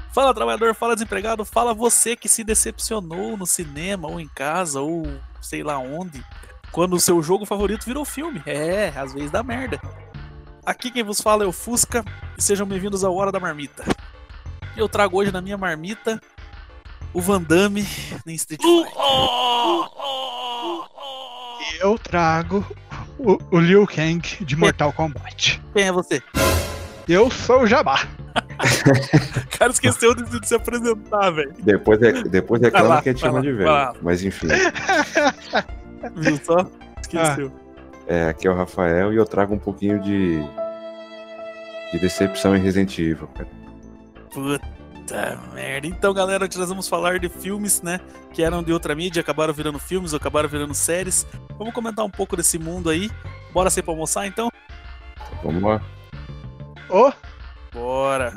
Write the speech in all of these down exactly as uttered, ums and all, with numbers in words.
Fala, trabalhador, fala, desempregado, fala você que se decepcionou no cinema ou em casa ou sei lá onde, quando o seu jogo favorito virou filme. É, às vezes dá merda. Aqui quem vos fala é o Fusca e sejam bem-vindos ao Hora da Marmita. Eu trago hoje na minha marmita o Van Damme em Street Fighter. E eu trago o, o Liu Kang de Mortal Kombat. Quem é você? Eu sou o Jabá. O cara esqueceu de, de se apresentar, velho. Depois, depois reclama Vai lá, que a gente vai chama lá, de vai velho. lá. Mas enfim. Viu só? Esqueceu. É, aqui é o Rafael e eu trago um pouquinho de. de decepção em Resident Evil, cara. Puta merda. Então, galera, hoje nós vamos falar de filmes, né? Que eram de outra mídia, acabaram virando filmes, ou acabaram virando séries. Vamos comentar um pouco desse mundo aí. Bora sair pra almoçar, então? Vamos lá. Ô, Bora.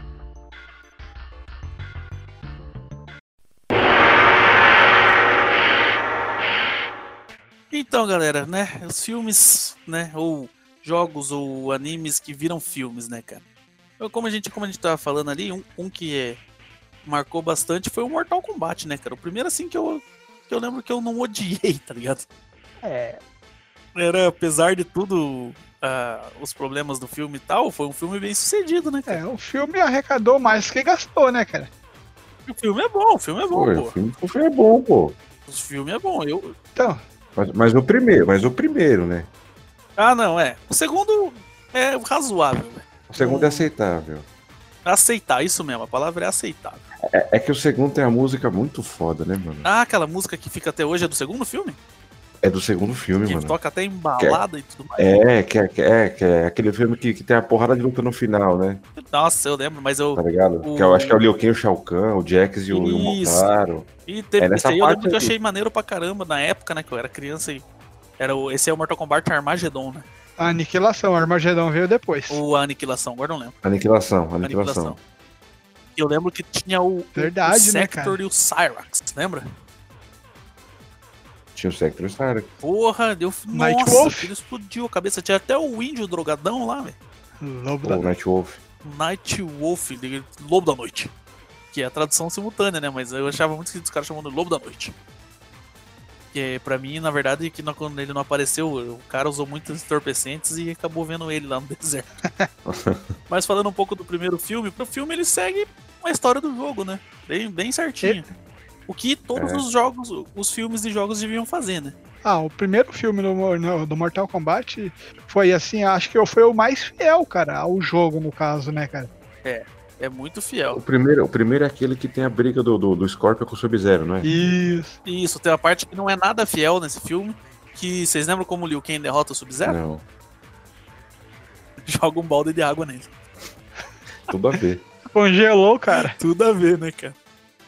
Então, galera, né? Os filmes, né? Ou jogos ou animes que viram filmes, né, cara? Eu, como a gente, como a gente tava falando ali, um, um que é, marcou bastante foi o Mortal Kombat, né, cara? O primeiro, assim, que eu, que eu lembro que eu não odiei, tá ligado? é. Era, apesar de tudo, ah, os problemas do filme e tal, foi um filme bem sucedido, né, cara? É, o filme arrecadou mais que gastou, né, cara? O filme é bom, o filme é bom, Pô, pô. o filme, o filme é bom, pô. O filme é bom, eu... Então, Mas, mas o primeiro, mas o primeiro, né? Ah, não, é. O segundo é razoável, velho. O segundo Hum. é aceitável. Aceitar, isso mesmo, a palavra é aceitável. É, é que o segundo tem a música muito foda, né, mano? Ah, aquela música que fica até hoje é do segundo filme? É do segundo filme, Que mano. toca até em balada e tudo mais. É, que é, que é, que é aquele filme que, que tem a porrada de luta no final, né? Nossa, eu lembro, mas eu... Tá ligado? O- Que eu acho que é o Liu Kang, o Shao Kahn, o Jax e o, e o Isso. Motaro. E teve É esse nessa aí, eu parte lembro que eu aí. achei maneiro pra caramba na época, né, que eu era criança e... Era o... Esse é o Mortal Kombat Armageddon, né? a aniquilação, o Armagedon veio depois. Ou a Aniquilação, agora não lembro. Aniquilação, aniquilação. Eu lembro que tinha o, Verdade, o né, Sector cara? e o Cyrax, lembra? Tinha o Sector Star. Porra, deu... Night Nossa, Wolf. aquilo explodiu a cabeça. Tinha até o índio drogadão lá, velho. Lobo O da... Night Wolf. Night Wolf, de Lobo da Noite. Que é a tradução simultânea, né? Mas eu achava muito que os caras chamando de Lobo da Noite. Que pra mim, na verdade, que não- quando ele não apareceu, o cara usou muitos entorpecentes e acabou vendo ele lá no deserto. Mas falando um pouco do primeiro filme, pro filme ele segue a história do jogo, né? Bem, bem certinho. O que todos É. os jogos, os filmes de jogos deviam fazer, né? Ah, o primeiro filme do, Mor- no- do Mortal Kombat foi assim, acho que foi o mais fiel, cara, ao jogo, no caso, né, cara? É muito O fiel. primeiro, o primeiro é aquele que tem a briga do, do, do Scorpion com o Sub-Zero, não é? Isso. Isso, tem uma parte que não é nada fiel nesse filme. Que vocês lembram como o Liu Kang derrota o Sub-Zero? Não, Joga um balde de água nele. tudo a ver. Congelou, cara. Tudo a ver, né, cara?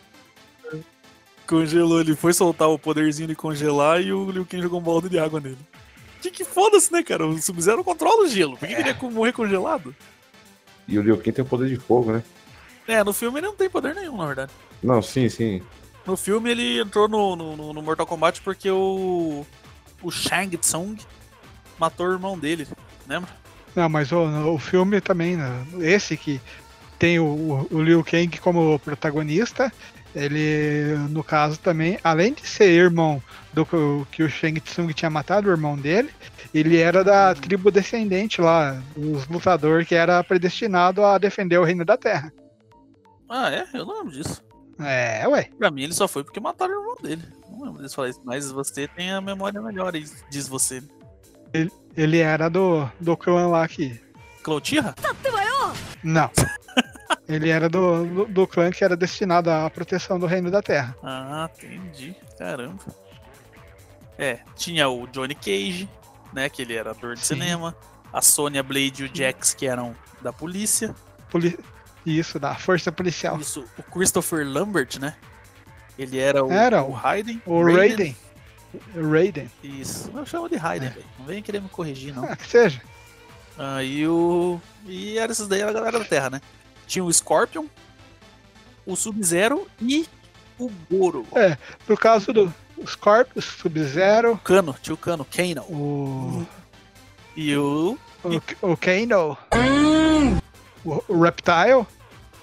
Congelou, ele foi soltar o poderzinho de congelar e o Liu Kang jogou um balde de água nele. Que que foda-se, né, cara? O Sub-Zero controla o gelo. Por que, que ele ia morrer congelado? E o Liu Kang tem o poder de fogo, né? É, no filme ele não tem poder nenhum, na verdade. Não, sim, sim. No filme ele entrou no, no, no Mortal Kombat porque o. O Shang Tsung matou o irmão dele, lembra? Não, mas o, o filme também, né, esse que tem o, o Liu Kang como protagonista, ele, no caso também, além de ser irmão do que o- que o Shang Tsung tinha matado o irmão dele, ele era da tribo descendente lá, os lutadores que era predestinado a defender o reino da Terra. Ah, é? Eu não lembro disso. É, ué. Pra mim ele só foi porque mataram o irmão dele. Não lembro deles falar isso. Mas você tem a memória melhor aí, diz você. Ele era do, do clã lá que. Cloutira? Não. Ele era do, do, do clã que era destinado à proteção do reino da Terra. Ah, entendi. Caramba. É, tinha o Johnny Cage, né? Que ele era ator de Sim. cinema. A Sonya Blade e o Jax, que eram da polícia. Poli... Isso, da força policial. Isso, o Christopher Lambert, né? Ele era o, Era o o- Raiden. O Raiden. O Raiden. Isso, eu chamo de Raiden, É. velho. Não vem querer me corrigir, não. Ah, que seja. Aí o. E era esses daí, era a galera da Terra, né? Tinha o Scorpion, o Sub-Zero e o Goro. É, no caso do Scorpion, Sub-Zero, O Kano, tinha o Kano, Kano. o, E o. o, o Kano, o, o Reptile,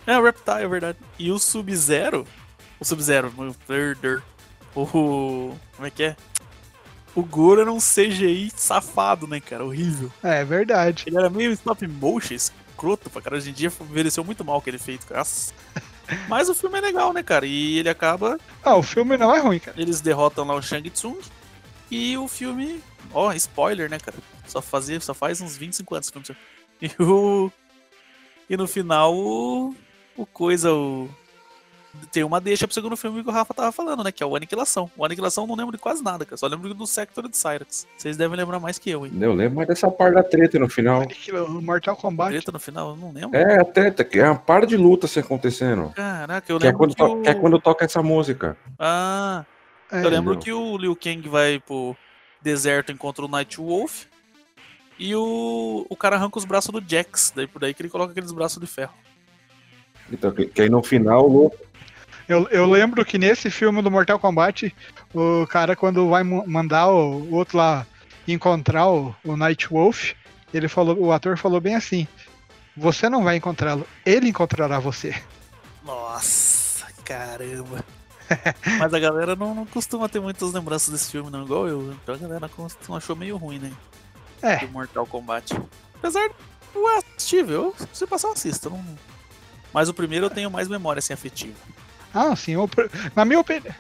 É, o Reptile, é verdade. E o Sub-Zero, o Sub-Zero, o Thirder, o... como é que é? O Goro era um C G I safado, né, cara? Horrível. É verdade. Ele era meio stop motion, escroto pra cara. Hoje em dia envelheceu muito mal o que ele fez, cara. Nossa. Mas o filme é legal, né, cara? E ele acaba... Ah, o filme não é ruim, cara. Eles derrotam lá o Shang Tsung. E o filme... Ó, oh, spoiler, né, cara? Só, fazia, só faz uns vinte e cinco anos que o filme... E o... E no final, o... O coisa, o... Tem uma deixa pro segundo filme que o Rafa tava falando, né? Que é o Aniquilação. O Aniquilação eu não lembro de quase nada, cara. Só lembro do Sector de Cyrax. Vocês devem lembrar mais que eu, hein? Eu lembro mais dessa parte da treta no final. O Mortal Kombat. Treta no final, eu não lembro. É, a treta, que é uma par de luta assim acontecendo. Caraca, eu Que é, lembro quando que, to- o... que é quando toca essa música. Ah, É, eu lembro entendeu? que o Liu Kang vai pro deserto, encontra o Nightwolf. E o, o cara arranca os braços do Jax. Daí por daí que ele coloca aqueles braços de ferro. Então, que, que aí no final o louco. Eu, eu lembro que nesse filme do Mortal Kombat, o cara, quando vai mu- mandar o, o outro lá encontrar o, o Nightwolf, ele falou, o ator falou bem assim: você não vai encontrá-lo, ele encontrará você. Nossa, caramba. Mas a galera não, não costuma ter muitas lembranças desse filme, não, igual eu. Então a galera costuma- achou meio ruim, né? É, Do Mortal Kombat. Apesar de eu assistir, viu? Se passar, eu assisto. Não... Mas o primeiro eu tenho mais memória assim, afetiva. ah, sim, o pr- na minha opinião.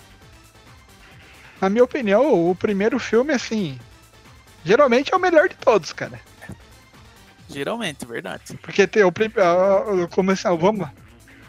Na minha opinião, o primeiro filme, assim, geralmente é o melhor de todos, cara. Geralmente, verdade. Porque tem o primeiro. Como assim, vamos lá.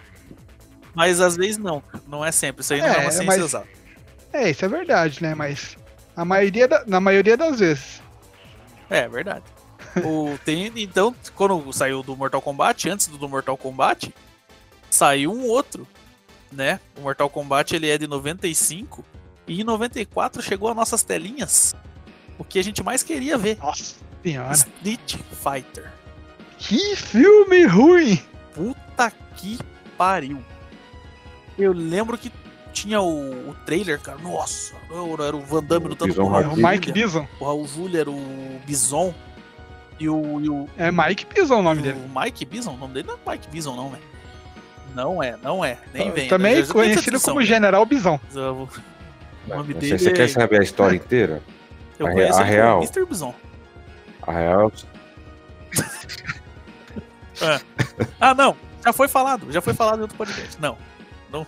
Mas às vezes não. Não é sempre. Isso aí não É, é uma ciência mas- exata. É, isso é verdade, né? Mas a maioria da- na maioria das vezes. É, verdade. O, tem, então, quando saiu do Mortal Kombat, antes do Mortal Kombat, saiu um outro, né? O Mortal Kombat ele é de noventa e cinco e em noventa e quatro chegou as nossas telinhas. O que a gente mais queria ver. Nossa senhora. Street Fighter. Que filme ruim! Puta que pariu. Eu lembro que tinha o, o trailer, cara. Nossa, era o Van Damme lutando Bison com o Raul É o Julia. Mike Bison. O Raul Julia era o Bison. E o, e o, É Mike Bison o nome dele. o Mike Bison, o nome dele não é Mike Bison, não, velho. Não é, não é. Nem vem. Também Já- já tem conhecido tradução, como né? General Bison. O nome Você, dele você é... quer saber a história inteira? Eu a- conheço a ele como real? mister Bison. A real. Ah, não. Já foi falado. Já foi falado em outro podcast. Não. Não.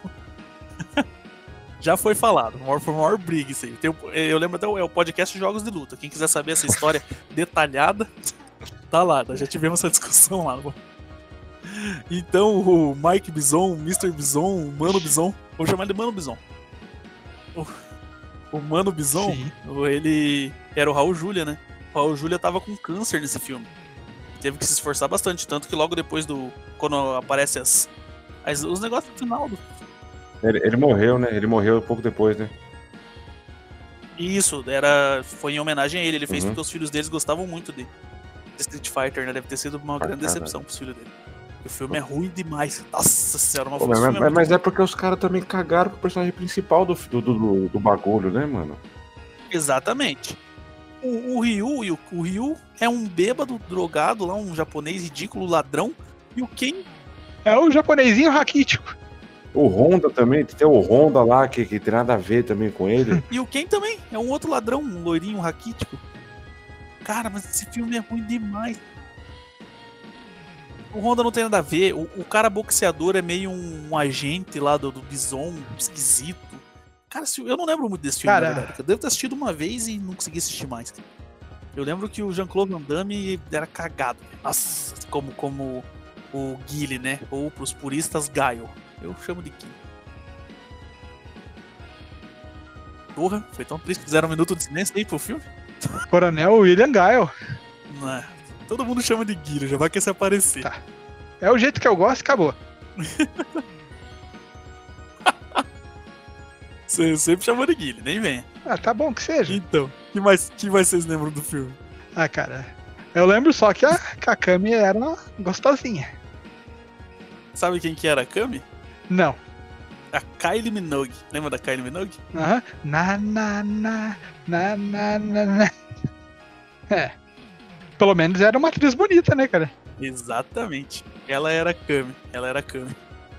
Já foi falado. Maior- Foi uma maior briga isso aí. Tem o- eu lembro até o, é o podcast Jogos de Luta. Quem quiser saber essa história detalhada, tá lá. Já tivemos essa discussão lá. Então o Mike Bison, o mister Bison, o Mano Bison. Vou chamar ele de Mano Bison. O, o Mano Bison, Sim. ele era o Raul Julia, né? O Raul Julia tava com câncer nesse filme. Teve que se esforçar bastante. Tanto que logo depois do. Quando aparece as, as- os negócios no final do. Ele, ele morreu, né? Ele morreu pouco depois, né? Isso, era, foi em homenagem a ele. Ele fez Uhum. porque os filhos deles gostavam muito de, de Street Fighter, né? Deve ter sido uma Pra grande caralho. decepção pros filhos dele. O filme é ruim demais. Nossa senhora, uma Pô, foto. mas, mas- mas é porque os caras também cagaram pro personagem principal do, do, do, do bagulho, né, mano? Exatamente. O, o Ryu, e o, o Ryu é um bêbado drogado lá, um japonês ridículo, ladrão. E o Ken É o japonesinho raquítico. O Honda também, tem o Honda lá que, que tem nada a ver também com ele. E o Ken também, é um outro ladrão, um loirinho raquítico. Cara, mas esse filme é ruim demais. O Honda não tem nada a ver, o, o cara boxeador é meio um, um agente lá do, do Bison, esquisito. Cara, esse- eu não lembro muito desse filme, Cara. na verdade. Eu devo ter assistido uma vez e não consegui assistir mais. Eu lembro que o Jean-Claude Van Damme era cagado. Nossa, como, como o Guile, né? Ou pros puristas, Gaio. Eu chamo de Guile. Porra, foi tão triste que fizeram um minuto de silêncio aí pro filme. Coronel William Guile. Não é. Todo mundo chama de Guile, já vai que se aparecer. Tá. É o jeito que eu gosto e acabou. Você sempre chamou de Guile, nem vem. Ah, tá bom que seja. Então, que mais, que mais vocês lembram do filme? Ah, cara. Eu lembro só que a Kakami era uma gostosinha. Sabe quem que era a Kami? Não. A Kylie Minogue. Lembra da Kylie Minogue? Aham. Na, na, na, na, na, na, na. É. Pelo menos era uma atriz bonita, né, cara? Exatamente. Ela era a Kami. Ela era a Kami.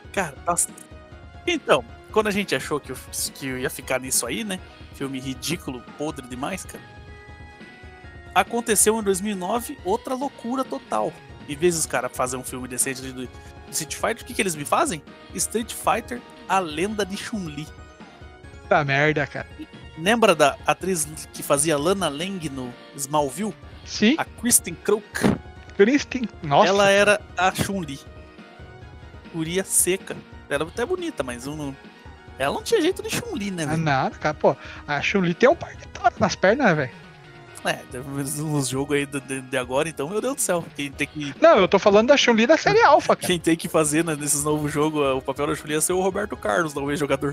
Cara, nossa. Então, quando a gente achou que eu, que eu ia ficar nisso aí, né? Filme ridículo, podre demais, cara. Aconteceu em dois mil e nove outra loucura total. Em vez dos caras fazerem um filme decente de Street Fighter, o que, que eles me fazem? Street Fighter, a lenda de Chun-Li. Tá merda, cara. Lembra da atriz que fazia Lana Lang no Smallville? Sim, A Kristen Kruk. Kristen. Nossa. Ela era a Chun-Li. Guria seca. Era até bonita, mas um não... ela não tinha jeito de Chun-Li, né, Ah, velho? nada, cara. Pô, a Chun-Li tem um par de tora nas pernas, velho. É, nos jogos aí de, de agora, então, meu Deus do céu. Quem tem que, Não, eu tô falando da Chun-Li da série Alpha, cara. quem tem que fazer né, nesses novos jogos o papel da Chun-Li é ser o Roberto Carlos, não o jogador.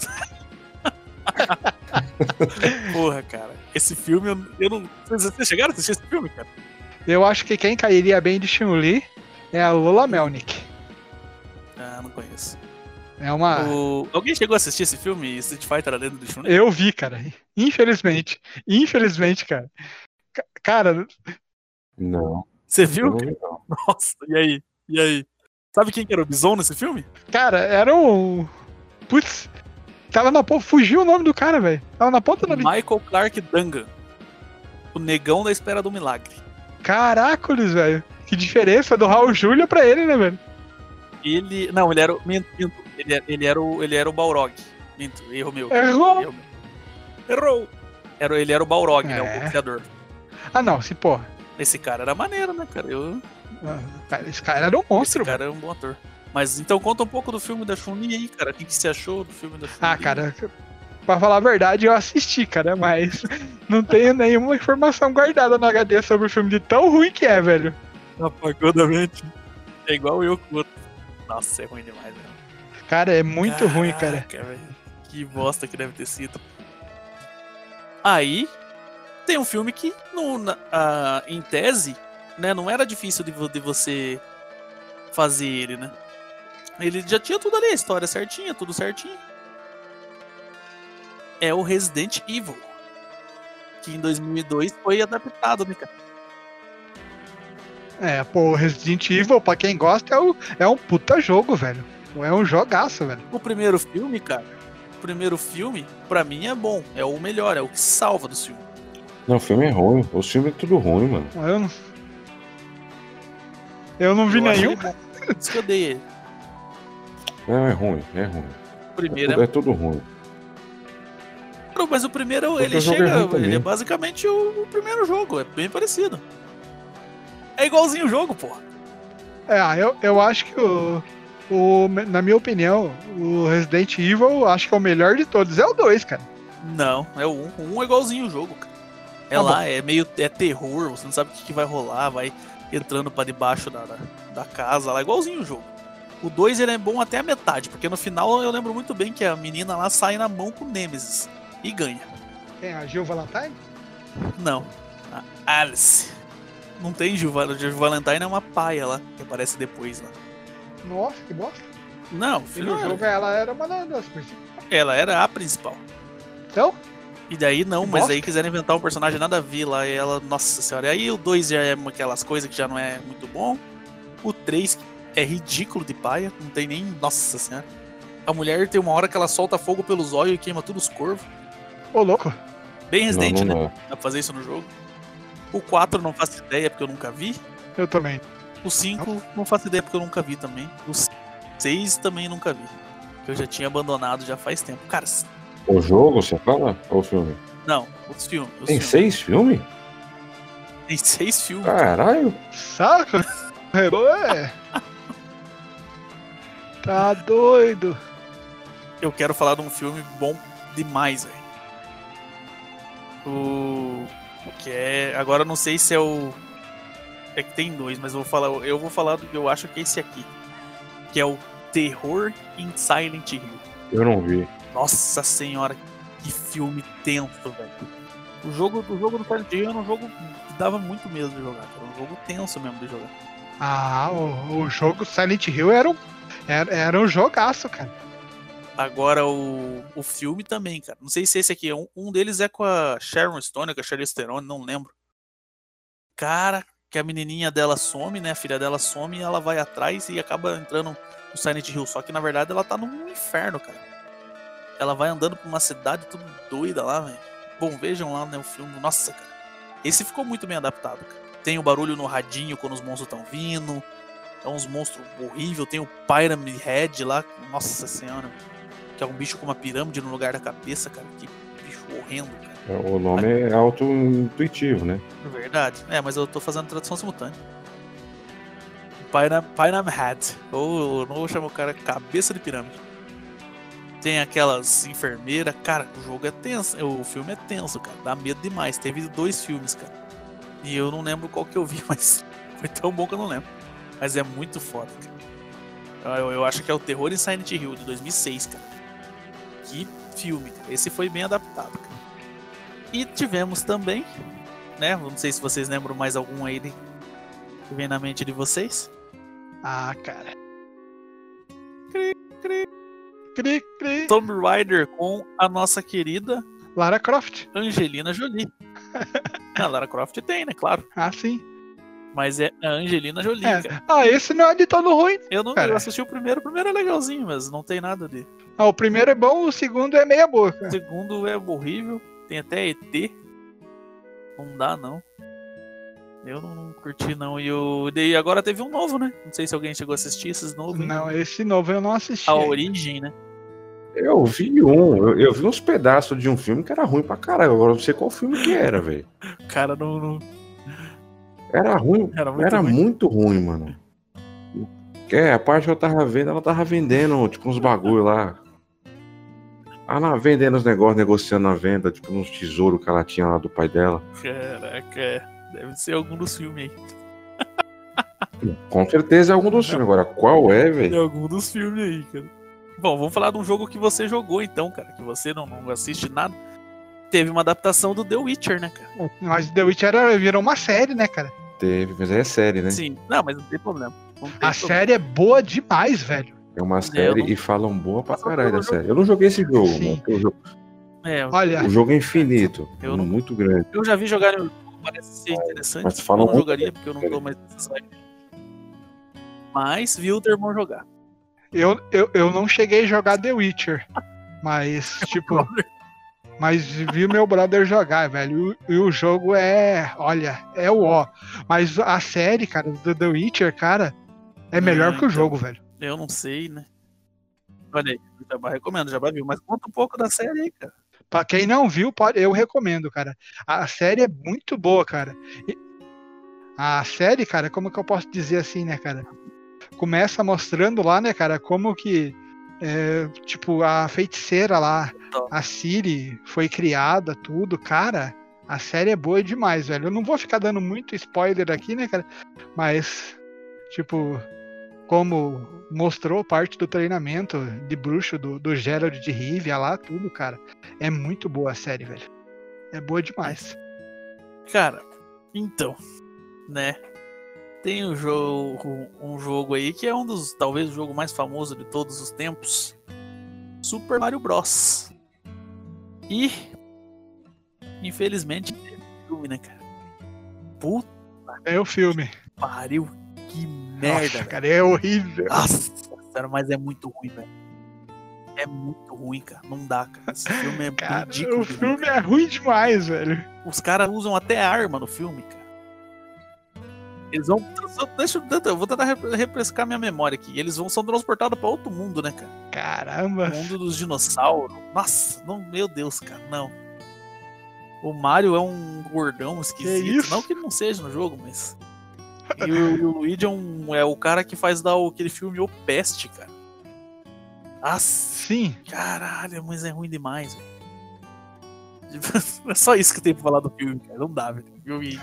Porra, cara. Esse filme, eu, eu não. Vocês, vocês chegaram a assistir esse filme, cara? Eu acho que quem cairia bem de Chun-Li é a Lola Melnick. Ah, não conheço. É uma. O... Alguém chegou a assistir esse filme, Street Fighter dentro do Chun-Li? Eu vi, cara. Infelizmente. Infelizmente, cara. Ca- Cara, Não, Você eu viu? não vi, não. Nossa, e aí? E aí? Sabe quem que era o Bison nesse filme? cara, era um. Putz. Tava na ponta. Fugiu o nome do cara, velho. Tava na ponta da. Michael Clark Duncan. O negão da espera do milagre. Caracoles, velho. Que diferença do Raul Júlia pra ele, né, velho? Ele. Não, ele era o. Minto, minto. Ele, era- ele, era o, ele era o Balrog. Minto, erro meu. Errou. Erro meu. Errou! Era, ele era o Balrog, né? É. O boxeador. Ah, não. Se porra. Esse cara era maneiro, né, cara? Eu, Ah, cara, esse cara era um monstro, esse cara é um bom ator. Mas então conta um pouco do filme da Chun-Li aí, cara. O que, que você achou do filme da Chun-Li? Ah, cara, pra falar a verdade, eu assisti, cara, mas não tenho nenhuma informação guardada no H D sobre o filme de tão ruim que é, velho. Apagou da mente. É igual eu com o outro. Nossa, é ruim demais, velho. Cara, é muito ruim, cara. Caraca, velho. Que bosta que deve ter sido. Aí, tem um filme que, no, na- ah, em tese, né, não era difícil de, vo- de você fazer ele, né? Ele já tinha tudo ali, a história certinha, tudo certinho. É o Resident Evil. Que em dois mil e dois foi adaptado, né, cara? É, pô, Resident Evil, pra quem gosta, é, o- é um puta jogo, velho. É um jogaço, velho. O primeiro filme, cara, o primeiro filme, pra mim, é bom. É o melhor, é o que salva do filme. Não, o filme é ruim. O filme é tudo ruim, mano. Eu não. Eu não vi Eu acho nenhum. ele bom. Por isso que eu dei ele. Não, é ruim, é ruim. O É primeiro tudo, é é tudo ruim. Não, mas o primeiro, Porque ele o jogo é chega, ruim também. ele é basicamente o, o primeiro jogo, é bem parecido. É igualzinho o jogo, pô. É, eu, eu acho que o, o. Na minha opinião, o Resident Evil, acho que é o melhor de todos. É o dois, cara. Não, é o um. O um é igualzinho o jogo, cara. É Tá lá, é meio. É terror, você não sabe o que, que vai rolar, vai entrando pra debaixo da, da, da casa lá, igualzinho o jogo. O dois ele é bom até a metade, porque no final eu lembro muito bem que a menina lá sai na mão com o Nemesis e ganha. Tem a Gil Valentine? Não, a Alice. Não tem Gil Val- Gil Valentine, é uma paia lá, que aparece depois lá. Nossa, que bosta. Não, E filho, no jogo ela era uma das principais. ela era a principal. Então, E daí não, Que mas bosta. aí quiseram inventar um personagem nada a ver lá, e ela, nossa senhora. E aí o dois já é aquelas coisas que já não é muito bom. O três é ridículo de paia, não tem nem. Nossa senhora. A mulher tem uma hora que ela solta fogo pelos olhos e queima todos os corvos. ô louco. Bem Não, Resident, não né? dá. Dá pra fazer isso no jogo. O quatro não faço ideia porque eu nunca vi. Eu também. O cinco não faço ideia porque eu nunca vi também. O seis também nunca vi. Que eu já tinha abandonado já faz tempo. Cara, O jogo, você fala? Ou o filme? não, os filmes. Os Tem filmes. seis filmes? Tem seis filmes. Caralho! Saca? É. Tá doido. Eu quero falar de um filme bom demais, velho. O que é, agora eu não sei se é o é que tem dois, mas eu vou falar, eu vou falar do que eu acho que é esse aqui, que é o Terror in Silent Hill. Eu não vi. Nossa senhora, que filme tenso, velho. O jogo, o jogo do Silent Hill era um jogo que dava muito medo de jogar, era um jogo tenso mesmo de jogar. Ah, o, o jogo Silent Hill era um, era, era um jogaço, cara. Agora o, o filme também, cara. Não sei se esse aqui é um, um deles é com a Sharon Stone, com a Charlize Theron, não lembro. Cara, que a menininha dela some, né? A filha dela some e ela vai atrás e acaba entrando no Silent Hill. Só que na verdade ela tá num inferno, cara. Ela vai andando por uma cidade tudo doida lá, velho. Bom, vejam lá, né, o filme. Nossa, cara. Esse ficou muito bem adaptado, cara. Tem o barulho no radinho quando os monstros estão vindo. É uns monstros horríveis. Tem o Pyramid Head lá. Nossa senhora. Que é um bicho com uma pirâmide no lugar da cabeça, cara. Que bicho horrendo, cara. O nome é auto-intuitivo, né? Verdade. É, mas eu tô fazendo tradução simultânea. Pyram- Pyramid Head. Ou eu não chamo o cara cabeça de pirâmide. Tem aquelas enfermeiras. Cara, o jogo é tenso. O filme é tenso, cara. Dá medo demais. Teve dois filmes, cara. E eu não lembro qual que eu vi, mas foi tão bom que eu não lembro. Mas é muito foda, cara. Eu, eu acho que é o Terror em Silent Hill, de dois mil e seis, cara. Que filme, cara. Esse foi bem adaptado, cara. E tivemos também, né? Não sei se vocês lembram mais algum aí de- que vem na mente de vocês. Ah, cara. Cri, cri. Cri, cri. Tomb Raider com a nossa querida Lara Croft. Angelina Jolie. A Lara Croft tem, né? Claro. Ah, sim. Mas é a Angelina Jolie, É. cara. Ah, esse não é de todo ruim. Eu não Cara. eu assisti o primeiro, o primeiro é legalzinho, mas não tem nada de. Ah, o primeiro é bom, o segundo é meia boca. O segundo é horrível, tem até E T. Não dá, não. Eu não, não curti, não. E o e agora teve um novo, né? Não sei se alguém chegou a assistir esses novos. hein? Não, esse novo eu não assisti. A ainda. Origem, né? Eu vi um, eu, eu vi uns pedaços de um filme que era ruim pra caralho. Agora eu não sei qual filme que era, velho. O cara não. não- Era ruim, Era muito era ruim. muito ruim, mano. É, a parte que eu tava vendo, ela tava vendendo, tipo, uns bagulho lá. Ah, lá, vendendo os negócios, negociando a venda, tipo, uns tesouros que ela tinha lá do pai dela. Caraca, é. Deve ser algum dos filmes aí. Com certeza é algum dos filmes. Agora, qual é, É velho? algum dos filmes aí, cara. Bom, vamos falar de um jogo que você jogou então, cara. Que você não, não assiste nada. Teve uma adaptação do The Witcher, né, cara? Mas The Witcher era- virou uma série, né, cara? Teve, mas aí é série, né? Sim. Não, mas não tem problema. Não tem A problema. série é boa demais, velho. É uma série eu não- e falam boa pra Mas eu caralho não da série. Eu não joguei esse jogo, Sim. mano. porque O jogo, É, Olha, o jogo é infinito. Eu é não- muito grande. eu já vi jogar no jogo, parece ser interessante. Mas falam eu não muito jogaria bem, porque eu não cara. tô mais nessa vibe. Mas vi o teu irmão jogar. eu, eu, eu não cheguei a jogar The Witcher. Mas, tipo, mas vi meu brother jogar, velho. E, o- e o jogo é, olha, é o ó. Mas a série, cara, do The Witcher, cara, é melhor Ah, que o então. jogo, velho. Eu não sei, né? Olha aí, eu já recomendo, já viu. Mas conta um pouco da série aí, cara. Pra quem não viu, pode, eu recomendo, cara. A série é muito boa, cara. E- a série, cara, como que eu posso dizer assim, né, cara? Começa mostrando lá, né, cara, como que, é, tipo, a feiticeira lá, Top. a Ciri, foi criada, tudo, cara. A série é boa demais, velho. Eu não vou ficar dando muito spoiler aqui, né, cara? Mas, tipo, como mostrou parte do treinamento de bruxo do, do Geralt de Rivia lá, tudo, cara. É muito boa a série, velho. É boa demais. Cara, então, né? Tem um jogo, um jogo aí que é um dos, talvez, o jogo mais famoso de todos os tempos. Super Mario Bros. E, infelizmente, teve filme, né, cara? Puta É o filme. que pariu, que merda, Nossa, velho. cara, é horrível. Nossa, sério, mas é muito ruim, velho. É muito ruim, cara. Não dá, cara. Esse filme é Cara, ridículo. o de ruim, filme cara. é ruim demais, velho. Os caras usam até arma no filme, cara. Eles vão. só- Deixa eu, eu vou tentar re- refrescar minha memória aqui. Eles vão são transportados pra outro mundo, né, cara? Caramba. O mundo dos dinossauros. Nossa, não, meu Deus, cara, não. O Mario é um gordão esquisito. isso? Não que ele não seja no jogo, mas. E o, e o Luigi é, um, é o cara que faz dar o- aquele filme O Peste, cara. Nossa, Sim. caralho, mas é ruim demais, velho. É só isso que tem pra falar do filme, cara. Não dá, velho. Eu vi.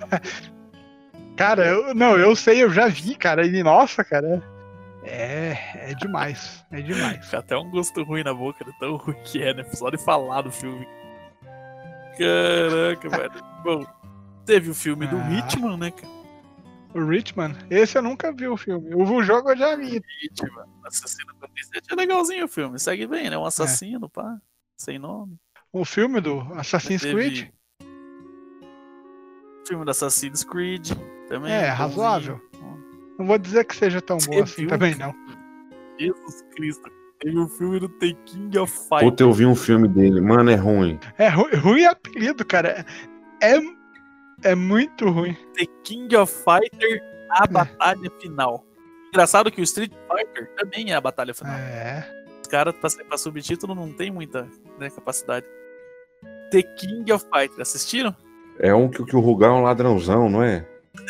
Cara, eu, não, eu sei, eu já vi, cara. E nossa, cara. É, é demais. É demais. Fica até um gosto ruim na boca, de tão ruim que é, né? Só de falar do filme. Caraca, velho. Bom, teve o filme do Ah. Hitman, né, cara? O Richman, esse eu nunca vi o filme. O jogo eu já vi. Hitman, Assassino quarenta e sete é legalzinho o filme. Segue bem, né? Um assassino, pá. Sem nome. O filme do Assassin's Teve Creed. Filme do Assassin's Creed. também. É, bonzinho. razoável. Não vou dizer que seja tão bom assim viu, também, cara? não. Jesus Cristo. Teve um filme do The King of Fighters. Puta, eu vi um filme dele. Mano, é ruim. É ru- ruim é apelido, cara. É, é muito ruim. The King of Fighter, a batalha final. Engraçado que o Street Fighter também é a batalha final. É. Os caras, pra, pra subtítulo, não tem muita, né, capacidade. The King of Fighter, assistiram? É um que, que o Rugal é um ladrãozão, não é?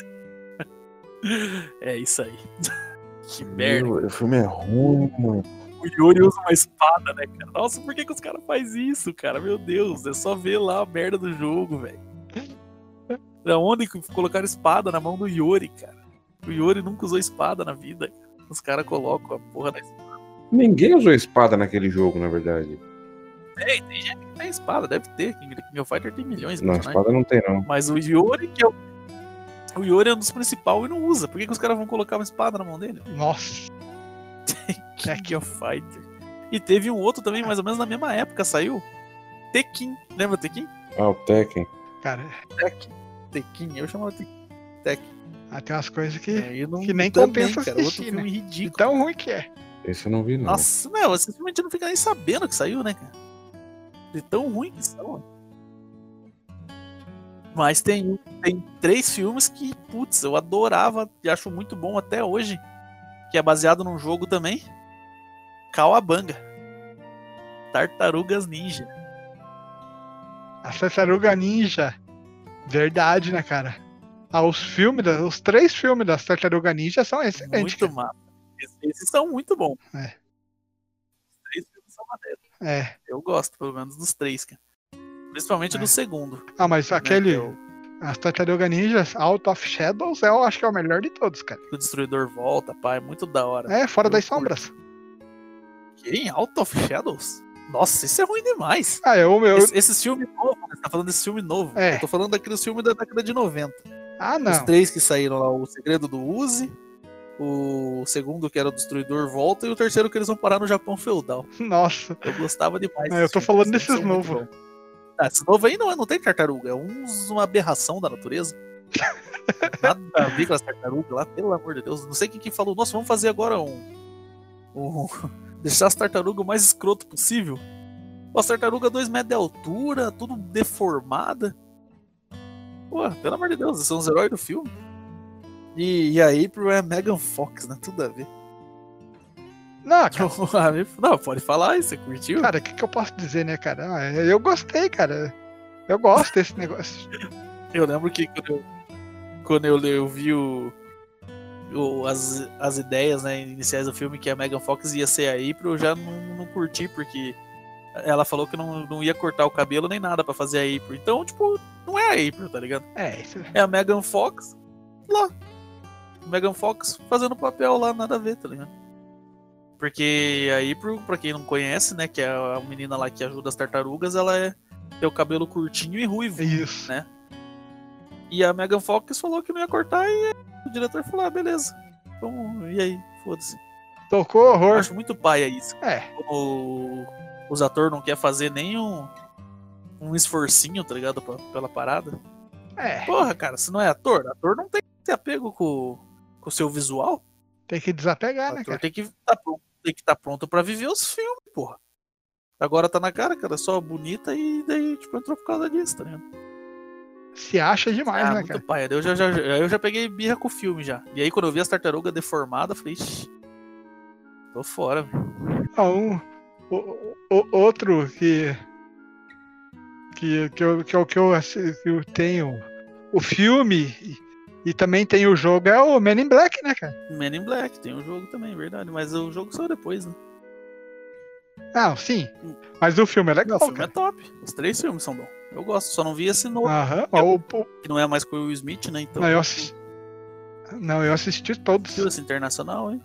É isso aí. Que merda. Meu, o filme é ruim, mano. O Yuri usa uma espada, né, cara? Nossa, por que, que os caras fazem isso, cara? Meu Deus, é só ver lá a merda do jogo, velho. Da onde que colocaram espada na mão do Yuri, cara? O Yuri nunca usou espada na vida, cara. Os caras colocam a porra da espada. Ninguém usou espada naquele jogo, na verdade. Tem, tem gente que tem espada, deve ter. King of Fighter tem milhões de Não, personagens. espada não tem, não. Mas o Yuri, que é o. O Yuri é um dos principais e não usa. Por que, que os caras vão colocar uma espada na mão dele? Nossa. King of Fighter. E teve um outro também, mais ou menos na mesma época, saiu. Tekken. Lembra Tekken? Ah, o Tekken. Cara, Tekken. Tekken, eu chamava Tekken. Tekken. ah, tem umas coisas que, É, não, que nem também, compensa cara, outro assistir, filme né? De ridículo. tão ruim que é. Esse eu não vi, não. Nossa, não, esse filme a gente não fica nem sabendo que saiu, né, cara? De tão ruim que são. Mas tem, tem três filmes que, putz, eu adorava e acho muito bom até hoje. Que é baseado num jogo também. Cowabunga. Tartarugas Ninja. A Tartaruga Ninja. Verdade, né, cara? Ah, os filmes, da- os três filmes das Tartaruga Ninja são excelentes. Muito massa. Esses, esses são muito bons. É. Os três filmes são maneiros. É. Eu gosto, pelo menos, dos três, cara. Principalmente É. do segundo. Ah, mas né, aquele. que é o, As Tartaruga Ninjas Out of Shadows, eu acho que é o melhor de todos, cara. que o Destruidor volta, pá. É muito da hora. É, fora Eu das curto. sombras. Quem? Out of Shadows? Nossa, isso é ruim demais. Ah, eu. eu... Esse, esses filmes novos, você tá falando desse filme novo. É. Eu tô falando daqueles filmes da década de noventa. Ah, Os não. três que saíram lá, o Segredo do Uzi, o segundo que era o Destruidor volta e o terceiro que eles vão parar no Japão feudal. Nossa. Eu gostava demais. Ah, eu tô desses falando filmes, desses são muito novos. bons. Ah, esse novo aí não, não tem tartaruga, é uns, uma aberração da natureza. Nada a ver com as tartarugas lá, pelo amor de Deus. Não sei quem que falou, nossa, vamos fazer agora um. um deixar as tartarugas o mais escroto possível. Pô, as tartarugas dois metros de altura, tudo deformada. Pô, pelo amor de Deus, eles são os heróis do filme. E, e a April é a Megan Fox, né? Tudo a ver. Não, cara. Não, pode falar aí, você curtiu? Cara, o que, que eu posso dizer, né, cara? Ah, eu gostei, cara. Eu gosto desse negócio. Eu lembro que quando eu, quando eu, eu vi o, o- as, as ideias, né, iniciais do filme, que a Megan Fox ia ser a April, eu já não, não curti, porque ela falou que não, não ia cortar o cabelo nem nada pra fazer a April. Então, tipo, não é a April, tá ligado? É, isso. É a Megan Fox lá. Megan Fox fazendo papel lá, nada a ver, tá ligado? Porque a April, pra quem não conhece, né, que é a menina lá que ajuda as tartarugas, ela é tem o cabelo curtinho e ruivo. Isso. Né? E a Megan Fox falou que não ia cortar e o diretor falou, ah, beleza. Então, e aí? Foda-se. Tocou Eu horror. acho muito paia isso. É. O, os atores não querem fazer nem um, um esforcinho, tá ligado? Pra, pela parada. É. Porra, cara, se não é ator, ator não tem que ter apego com, com o seu visual. Tem que desapegar, O né, ator cara? tem que estar pronto, tem que estar pronto pra viver os filmes, porra. Agora tá na cara, cara, só bonita e daí, tipo, entrou por causa disso, tá ligado? Se acha demais, Ah, né, muito cara? paia. Eu já, já, eu já peguei birra com o filme já. E aí quando eu vi as tartarugas deformadas, eu falei, ixi, tô fora, velho. Ah, um, o, o- outro que que, que, eu, que, eu, que, eu, assi- que eu tenho o filme e, e também tem o jogo é o Men in Black, né, cara? Men in Black, tem o jogo também, verdade. Mas o jogo saiu depois, né? Ah, sim. Mas o filme é Não, legal, o filme cara. é top. Os três filmes são bons. Eu gosto, só não vi esse novo, Aham. Ó, o- o- que não é mais com o Will Smith, né? Então, Não, eu assisti, não, eu assisti todos. esse internacional, hein?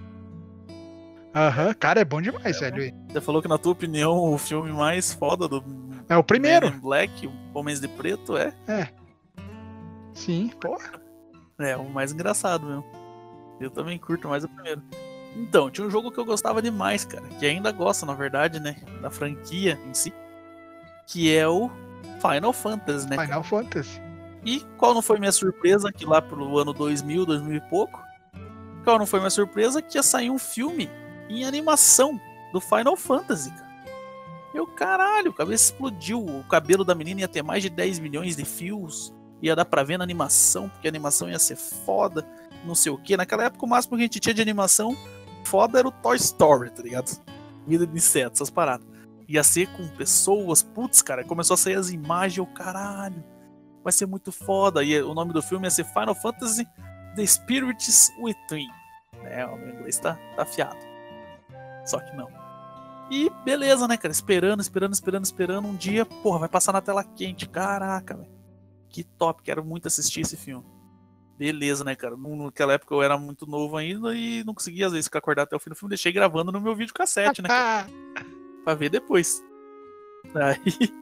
Aham. Cara, é bom demais, velho. Você falou que, na tua opinião, o filme mais foda do É o primeiro. Men in Black, Homens de Preto, é, Sim, porra. é o mais engraçado mesmo. Eu também curto mais o primeiro. Então, tinha um jogo que eu gostava demais, cara, que ainda gosto, na verdade, né, da franquia em si, que é o Final Fantasy, né? Final Fantasy. E qual não foi minha surpresa, que lá pro ano dois mil, dois mil e pouco, qual não foi minha surpresa, que ia sair um filme em animação do Final Fantasy, cara. Eu, caralho, a cabeça explodiu, o cabelo da menina ia ter mais de dez milhões de fios, ia dar pra ver na animação, porque a animação ia ser foda, não sei o que. Naquela época o máximo que a gente tinha de animação foda era o Toy Story, tá ligado? Vida de insetos, essas paradas. Ia ser com pessoas, putz, cara, começou a sair as imagens, eu, caralho, vai ser muito foda. E o nome do filme ia ser Final Fantasy The Spirits Within. É, o meu inglês tá, tá afiado. Só que não. E beleza, né, cara? Esperando, esperando, esperando, esperando. Um dia, porra, vai passar na tela quente. Caraca, velho. Que top, quero muito assistir esse filme. Beleza, né, cara? Naquela época eu era muito novo ainda e não conseguia, às vezes, ficar acordado até o fim do filme. Deixei gravando no meu videocassete, né, cara? Pra ver depois. Aí...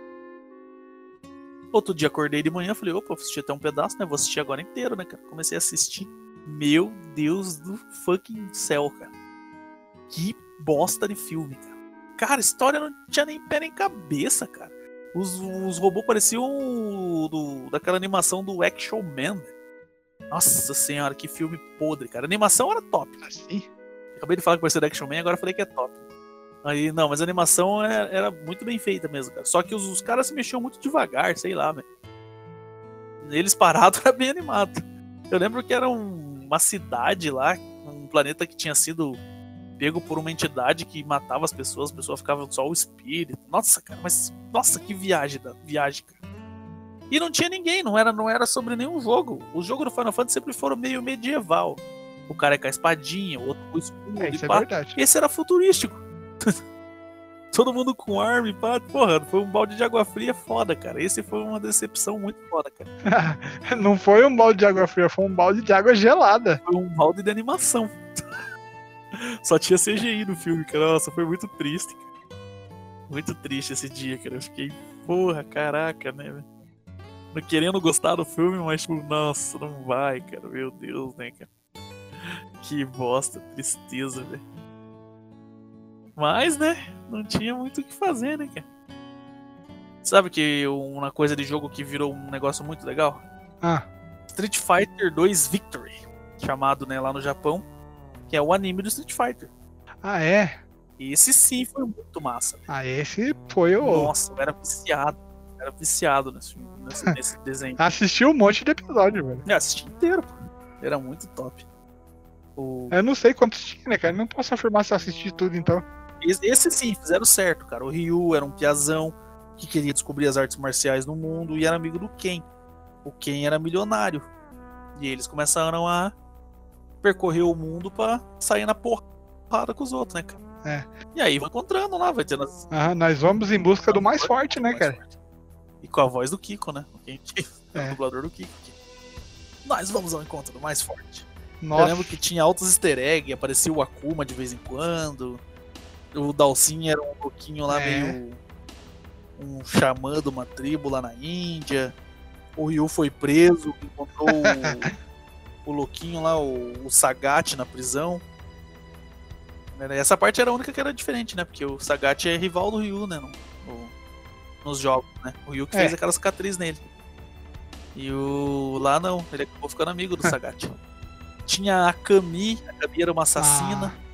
Outro dia acordei de manhã, falei, opa, vou assistir até um pedaço, né? Vou assistir agora inteiro, né, cara? Comecei a assistir. Meu Deus do fucking céu, cara. Que bosta de filme, cara. Cara, a história não tinha nem pé nem cabeça, cara. Os, os robôs pareciam o, do, daquela animação do Action Man. Nossa senhora, que filme podre, cara. A animação era top. Assim? Acabei de falar que parecia do Action Man, agora falei que é top. Aí, não, mas a animação era, era muito bem feita mesmo, cara. Só que os, os caras se mexiam muito devagar, sei lá, velho. Eles parados era bem animado. Eu lembro que era um, uma cidade lá, um planeta que tinha sido pego por uma entidade que matava as pessoas, as pessoas ficavam só o espírito. Nossa, cara, mas nossa, que viagem, da, viagem, cara. E não tinha ninguém, não era, não era sobre nenhum jogo. Os jogos do Final Fantasy sempre foram meio medieval. O cara é com a espadinha, o outro com o escudo. É, isso e é pá. verdade. Esse era futurístico. Todo mundo com arma e pá. Porra, foi um balde de água fria foda, cara. Esse foi uma decepção muito foda, cara. Não foi um balde de água fria, foi um balde de água gelada. Foi um balde de animação. Só tinha C G I no filme, cara. Nossa, foi muito triste, cara. Muito triste esse dia, cara. Eu fiquei, porra, caraca, né, velho? Não querendo gostar do filme, mas tipo, nossa, não vai, cara. Meu Deus, né, cara? Que bosta, tristeza, velho. Mas, né, não tinha muito o que fazer, né, cara? Sabe que uma coisa de jogo que virou um negócio muito legal? Ah. Street Fighter dois Victory, chamado, né, lá no Japão, que é o anime do Street Fighter. Ah, é? Esse sim foi muito massa. Ah, esse foi o... Nossa, eu era viciado. Eu era viciado nesse, nesse, nesse desenho. Assisti um monte de episódio, velho. Eu assisti inteiro, pô. Era muito top. O... Eu não sei quantos tinha, né, cara? Não posso afirmar se eu assisti tudo, então. Esse sim, fizeram certo, cara. O Ryu era um piazão que queria descobrir as artes marciais no mundo e era amigo do Ken. O Ken era milionário. E eles começaram a percorrer o mundo pra sair na porrada com os outros, né, cara? É. E aí vai encontrando lá, vai tendo as... Ah, nós vamos em busca do mais forte, né, cara? Forte. E com a voz do Kiko, né? O, Ken, é. o dublador do Kiko. Nós vamos ao encontro do mais forte. Nossa. Eu lembro que tinha altos easter eggs, aparecia o Akuma de vez em quando. O Dalsin era um louquinho lá, é. meio... um xamã de uma tribo lá na Índia. O Ryu foi preso, encontrou o, o louquinho lá, o, o Sagat na prisão. Essa parte era a única que era diferente, né? Porque o Sagat é rival do Ryu, né? No, no, nos jogos, né? O Ryu que é. fez aquela cicatriz nele. E o... lá não, ele acabou ficando amigo do Sagat. Tinha a Kami, a Kami era uma assassina. Ah.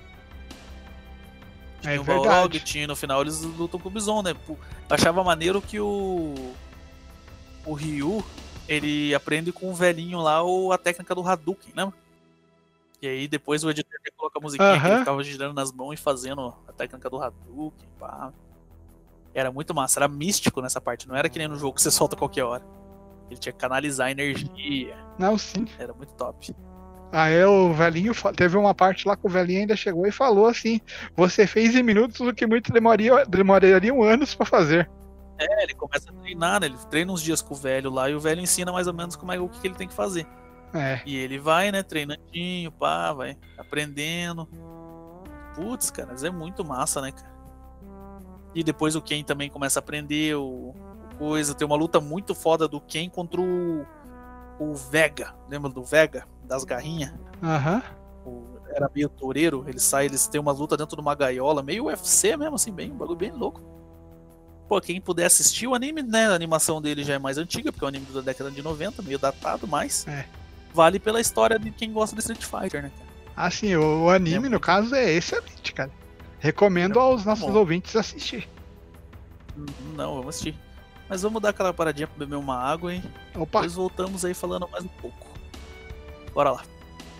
Tinha é o verdade. Balrog, tinha, no final eles lutam com o Bison, né? Eu achava maneiro que o o Ryu, ele aprende com o velhinho lá o, a técnica do Hadouken, lembra? E aí depois o editor coloca a musiquinha uh-huh. que ele ficava girando nas mãos e fazendo a técnica do Hadouken, pá. Era muito massa, era místico nessa parte, não era que nem no jogo que você solta a qualquer hora. Ele tinha que canalizar a energia. Não, sim. Era muito top. Aí o velhinho, teve uma parte lá que o velhinho ainda chegou e falou assim: você fez em minutos o que muitos demoraria, demorariam anos pra fazer. É, ele começa a treinar, né? Ele treina uns dias com o velho lá e o velho ensina mais ou menos como é, o que ele tem que fazer. É. E ele vai, né, treinandinho, pá, vai aprendendo. Putz, cara, mas é muito massa, né, cara? E depois o Ken também começa a aprender o, o coisa. Tem uma luta muito foda do Ken contra o, o Vega. Lembra do Vega? Das garrinhas? Aham. Uhum. Era meio toureiro. Eles saem, eles têm uma luta dentro de uma gaiola, meio U F C mesmo, assim, bem, um bagulho bem louco. pô, quem puder assistir o anime, né? A animação dele já é mais antiga, porque é um anime da década de noventa, meio datado, mas É. vale pela história de quem gosta de Street Fighter, né, cara? Assim, o, o anime, É no caso, é excelente, cara. Recomendo É aos nossos bom. ouvintes assistir. Não, vamos assistir. Mas vamos dar aquela paradinha pra beber uma água, hein? Opa, Depois voltamos aí falando mais um pouco. Bora lá.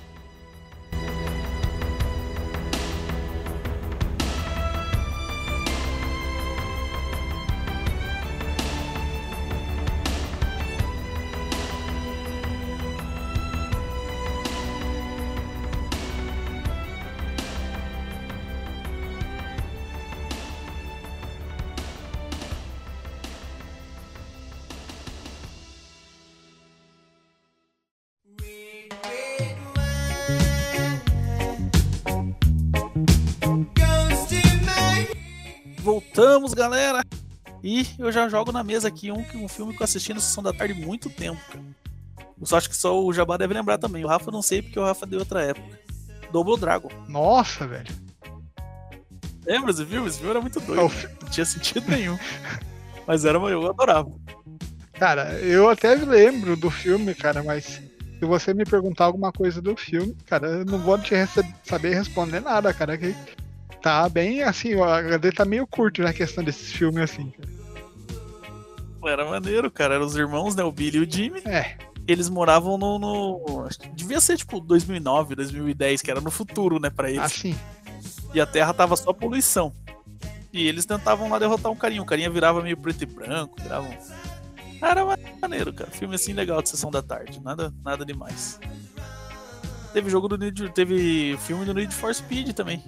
Voltamos, galera! E eu já jogo na mesa aqui um, um filme que eu assisti na Sessão da Tarde há muito tempo, cara. Eu só acho que só o Jabá deve lembrar também. O Rafa eu não sei porque o Rafa deu outra época. Double Dragon. nossa, velho. Lembra esse filme? Esse filme era muito É o doido. fi- Não tinha sentido nenhum. Mas era, eu adorava. Cara, eu até lembro do filme, cara, mas se você me perguntar alguma coisa do filme, cara, eu não vou te rece- saber responder nada, cara. Que tá bem assim, o H D tá meio curto na questão desses filmes assim, cara. Era maneiro, cara. Eram os irmãos, né? O Billy e o Jimmy. É, Eles moravam no. no... acho que devia ser tipo dois mil e nove, dois mil e dez, que era no futuro, né, pra eles. assim. E a Terra tava só poluição. E eles tentavam lá derrotar um carinha. O carinha virava meio preto e branco. Virava um... Era maneiro, cara. Filme assim legal de Sessão da Tarde. Nada, nada demais. Teve jogo do Need... Teve filme do Need for Speed também.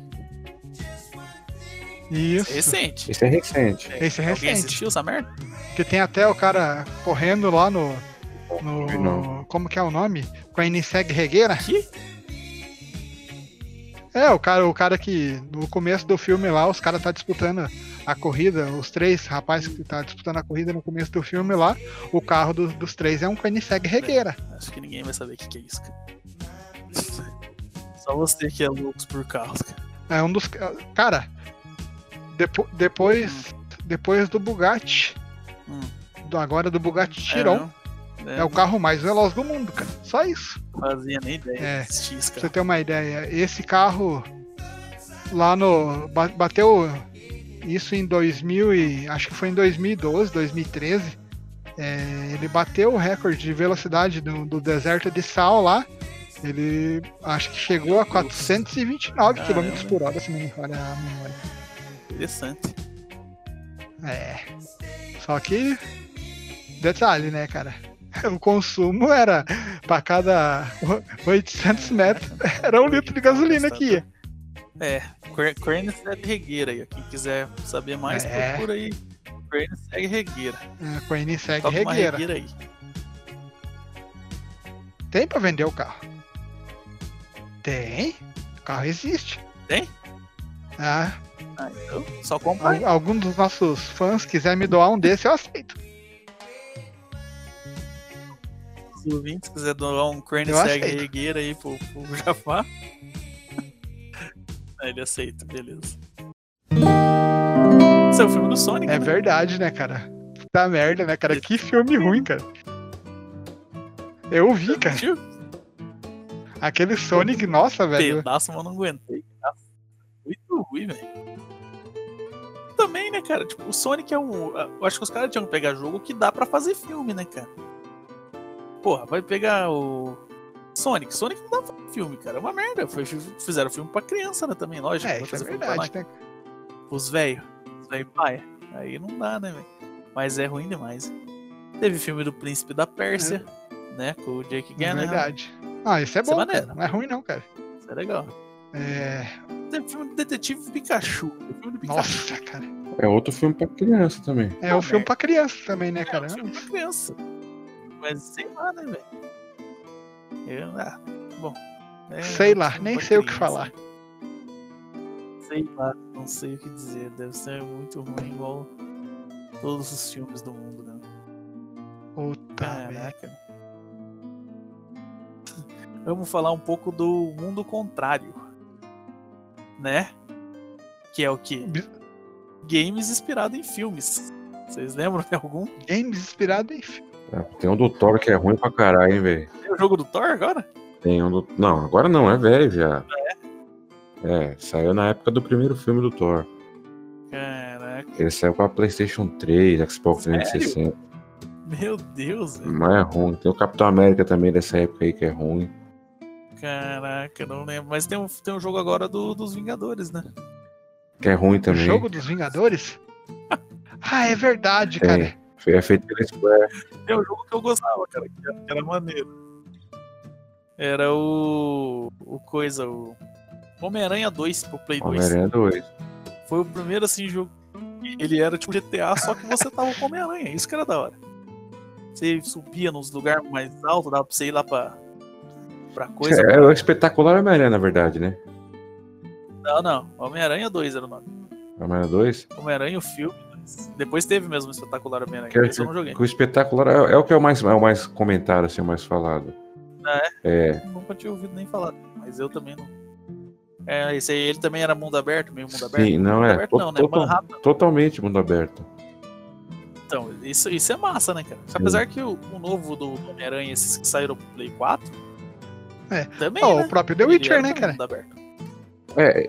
Isso. Recente. Esse é recente. Esse é Alguém recente. assistiu essa merda? Que tem até o cara correndo lá no. no Não. como que é o nome? Com a Iniseg Regueira. Que? É, o cara, o cara que no começo do filme lá, os caras tá disputando a corrida, os três rapazes que tá disputando a corrida no começo do filme lá, o carro do- dos três é um Koenigsegg Regueira. Acho que ninguém vai saber o que, que é isso, cara. Só você que é louco por carros, cara. É um dos. Cara, depo, depois, depois do Bugatti, Hum. do, agora do Bugatti Chiron, É, é, o carro mais veloz do mundo, cara. Só isso. Não fazia nem ideia É. que existia isso, Pra você cara. ter uma ideia, esse carro lá no. ba- Bateu isso em dois mil e. Acho que foi em dois mil e doze, dois mil e treze. É, ele bateu o recorde de velocidade do, do deserto de Sal lá. Ele acho que chegou a quatrocentos e vinte e nove Caramba. quilômetros por hora, se não me falha a memória. Interessante. É. Só que. Detalhe, né, cara? O consumo era pra cada oitocentos metros, era um litro de gasolina que ia. É, Crane segue Regueira aí. ó. Quem quiser saber mais, É. procura aí. Crane segue Regueira. É, com a Iniseg Toca uma Regueira. Regueira aí. Tem pra vender o carro? Tem. O carro existe. Tem? Ah, Ah, então, só compra aí. al- algum dos nossos fãs quiser me doar um desse, eu aceito. Se o ouvintes quiser doar um Crane Eu segue aceito. Regueira aí pro, pro Jafar. Aí ele aceita, beleza. Esse é o filme do Sonic, É né? verdade, né, cara? Puta merda, né, cara? Que filme ruim, cara. Eu vi, cara. Tio, Aquele Sonic, nossa, velho. pedaço, mas não aguentei. Nossa, muito ruim, velho. Também, né, cara? Tipo, o Sonic é um. Eu acho que os caras tinham que pegar jogo que dá pra fazer filme, né, cara? Porra, vai pegar o. Sonic. Sonic não dá pra fazer filme, cara. É uma merda. Foi- Fizeram filme pra criança, né, também, lógico. É, Vai isso é fazer filme pra verdade, né? Os velhos. Os velhos pai. Aí não dá, né, velho? Mas é ruim demais. Teve filme do Príncipe da Pérsia, né? Com o Jake É Gyllenhaal. verdade. Ah, isso é Isso é bom, maneiro. cara. Não é ruim, não, cara. Isso é legal. É. Teve filme do Detetive Pikachu. Teve filme do Pikachu. Nossa, cara. É outro filme pra criança também. É Ah, um filme merda. pra criança também, né, É, cara? um filme pra criança. Mas sei lá, né, velho? Eu, ah, bom. É Sei um lá, filme nem pra sei o que criança. falar. Sei lá, não sei o que dizer. Deve ser muito ruim, igual todos os filmes do mundo, né? Puta merda. Caraca. Vamos falar um pouco do mundo contrário, né? Que é o que? Games inspirados em filmes. Vocês lembram de algum? Games inspirado em filme. Tem um do Thor que é ruim pra caralho, hein, velho. Tem o jogo do Thor agora? Tem um do... Não, agora não, é velho já. É, saiu na época do primeiro filme do Thor. Caraca. Ele saiu pra PlayStation três, Xbox Sério? trezentos e sessenta. Meu Deus, velho. Mas é ruim. Tem o Capitão América também dessa época aí que é ruim. Caraca, não lembro. Mas tem um, tem um jogo agora do, dos Vingadores, né? Que é ruim O também. jogo dos Vingadores? Ah, é verdade, cara. Tem. Foi é feito pela Square. Tem um jogo que eu gostava, cara, que era, que era maneiro. Era o. O coisa, o. Homem-Aranha dois pro Play dois. Homem-Aranha dois. Foi o primeiro, assim, jogo. Ele era tipo G T A, só que você tava com Homem-Aranha. Isso que era da hora. Você subia nos lugares mais altos, dava pra você ir lá pra. pra coisa. É, pra... é o espetacular Homem-Aranha, na verdade, né? Não, não. Homem-Aranha dois era o nome. Homem-Aranha dois? Homem-Aranha, o filme. Depois teve mesmo o espetacular Homem-Aranha. Que, é- Esse eu não joguei. que o espetacular é, é o que é o mais, é o mais comentado, assim, o mais falado. É. Nunca tinha ouvido nem falar, mas eu também não. É, esse aí ele também era mundo aberto, meio mundo aberto. Sim, não mundo é. aberto To- não, né? total- Manhattan. totalmente mundo aberto. Então, isso, isso é massa, né, cara? Apesar que o, o novo do Homem-Aranha, esses que saíram pro Play quatro. É. Também. Ó, né? o próprio The Ele Witcher, era né, do cara? mundo aberto. É.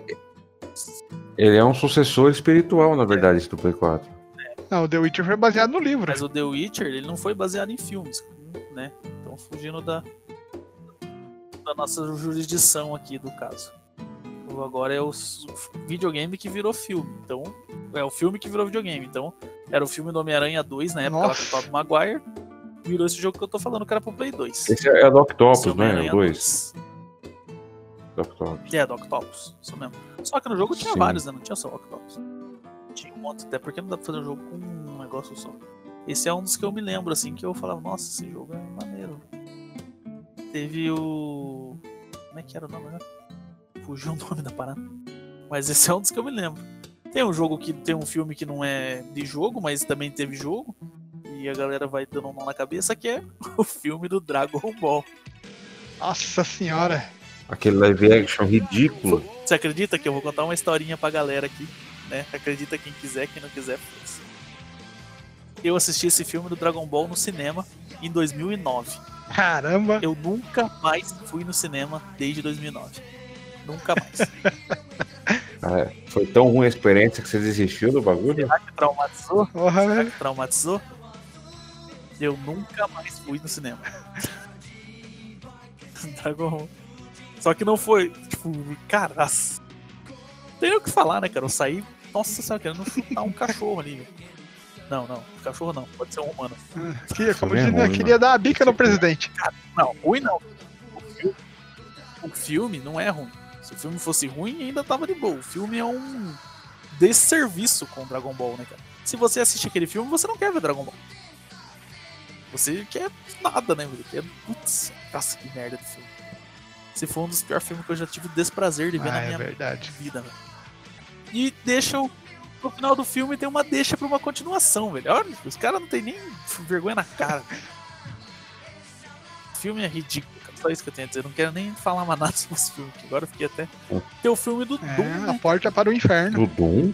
Ele é um sucessor espiritual, na verdade, esse do Play quatro. Não, o The Witcher foi baseado no livro. Mas o The Witcher, ele não foi baseado em filmes, né? Então, fugindo da, da nossa jurisdição aqui do caso. Então, agora é o s- videogame que virou filme. Então, é o filme que virou videogame. Então, era o filme do Homem-Aranha dois, na época lá com o Nossa. Tobey Maguire. Virou esse jogo que eu tô falando, que era pro Play dois. Esse é, é do Octopus, Esse né? Homem-Aranha O dois. Do Octopus. Que é do Octopus, isso mesmo. Só que no jogo tinha Sim. vários, né? Não tinha só o Octopus. Tinha um monte, até porque não dá pra fazer um jogo com um negócio só. Esse é um dos que eu me lembro, assim, que eu falava, nossa, esse jogo é maneiro. Teve o... Como é que era o nome, né? Fugiu o nome da parada. Mas esse é um dos que eu me lembro. Tem um jogo que tem um filme que não é de jogo, mas também teve jogo. E a galera vai dando um nó na cabeça, que é o filme do Dragon Ball. Nossa senhora. Aquele live action ridículo. Você acredita que eu vou contar uma historinha pra galera aqui, né? Acredita quem quiser, quem não quiser, foda-se. Eu assisti esse filme do Dragon Ball no cinema em dois mil e nove. Caramba. Eu nunca mais fui no cinema desde dois mil e nove. Nunca mais. Ah, foi tão ruim a experiência que você desistiu do bagulho? Será que traumatizou? Porra, Será velho. que traumatizou? Eu nunca mais fui no cinema. Dragon Ball. Só que não foi, tipo, caraca. Tem o que falar, né, cara? Eu saí, nossa senhora, querendo chutar um cachorro ali, velho. Não, não, cachorro não, pode ser um humano. Queria, como Foi bem diz, né, ruim, queria dar a bica no presidente. Não, ruim não. O filme, o filme não é ruim. Se o filme fosse ruim, ainda tava de boa. O filme é um desserviço com Dragon Ball, né, cara? Se você assiste aquele filme, você não quer ver Dragon Ball. Você quer nada, né, velho? Quer... Putz, nossa, que merda de filme. Esse foi um dos piores filmes que eu já tive o desprazer de ver Ah, na é minha verdade. vida, velho. E deixa o... No final do filme tem uma deixa pra uma continuação, velho. Olha, os caras não tem nem vergonha na cara. O filme é ridículo, cara. Só isso que eu tenho a dizer. Não quero nem falar mais nada sobre esse filme, que agora eu fiquei até... Tem o filme do Doom, É, a né? porta para o inferno. Do Doom?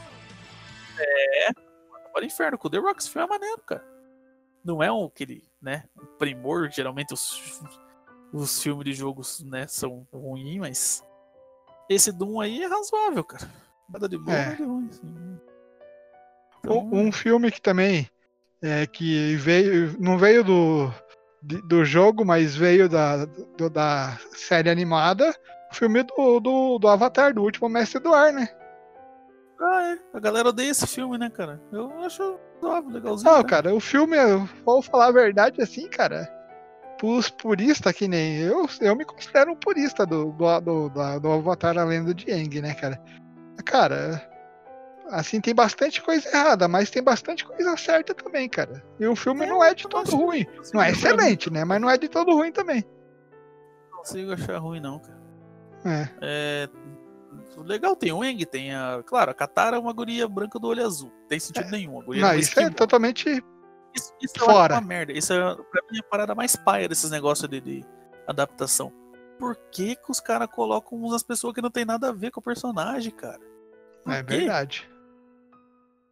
Para o inferno, com o The Rock. Esse filme é maneiro, cara. Não é um aquele, né? Um primor, geralmente os, os filmes de jogos, né, são ruins, mas... Esse Doom aí é razoável, cara. Nada de bom, É. nada de ruim, assim. Um, um filme que também é, que veio, não veio do, de- do jogo, mas veio da, do- da série animada, o filme do, do, do Avatar, do último Mestre do Ar, né? Ah, é. A galera odeia esse filme, né, cara? Eu acho razoável, legalzinho. Não, tá? cara, o filme, eu vou falar a verdade assim, cara, pros puristas que nem eu, eu me considero um purista do, do, do, do, do Avatar, a Lenda de Aang, né, cara? Cara, assim, tem bastante coisa errada, mas tem bastante coisa certa também, cara. E o filme É, não é de eu todo acho- ruim. eu Não é consigo achar- excelente, né? Mas não é de todo ruim também. Não consigo achar ruim, não, cara. É. É. Legal, tem o Eng, tem a. Claro, a Katara é uma guria branca do olho azul. Não tem sentido nenhum. A guria Não, é uma isso é esquimó. totalmente. Isso, isso eu acho fora. uma merda. Isso é, pra mim, a parada mais paia desses negócios de, de adaptação. Por que, que os caras colocam umas pessoas que não tem nada a ver com o personagem, cara? Por É quê? verdade.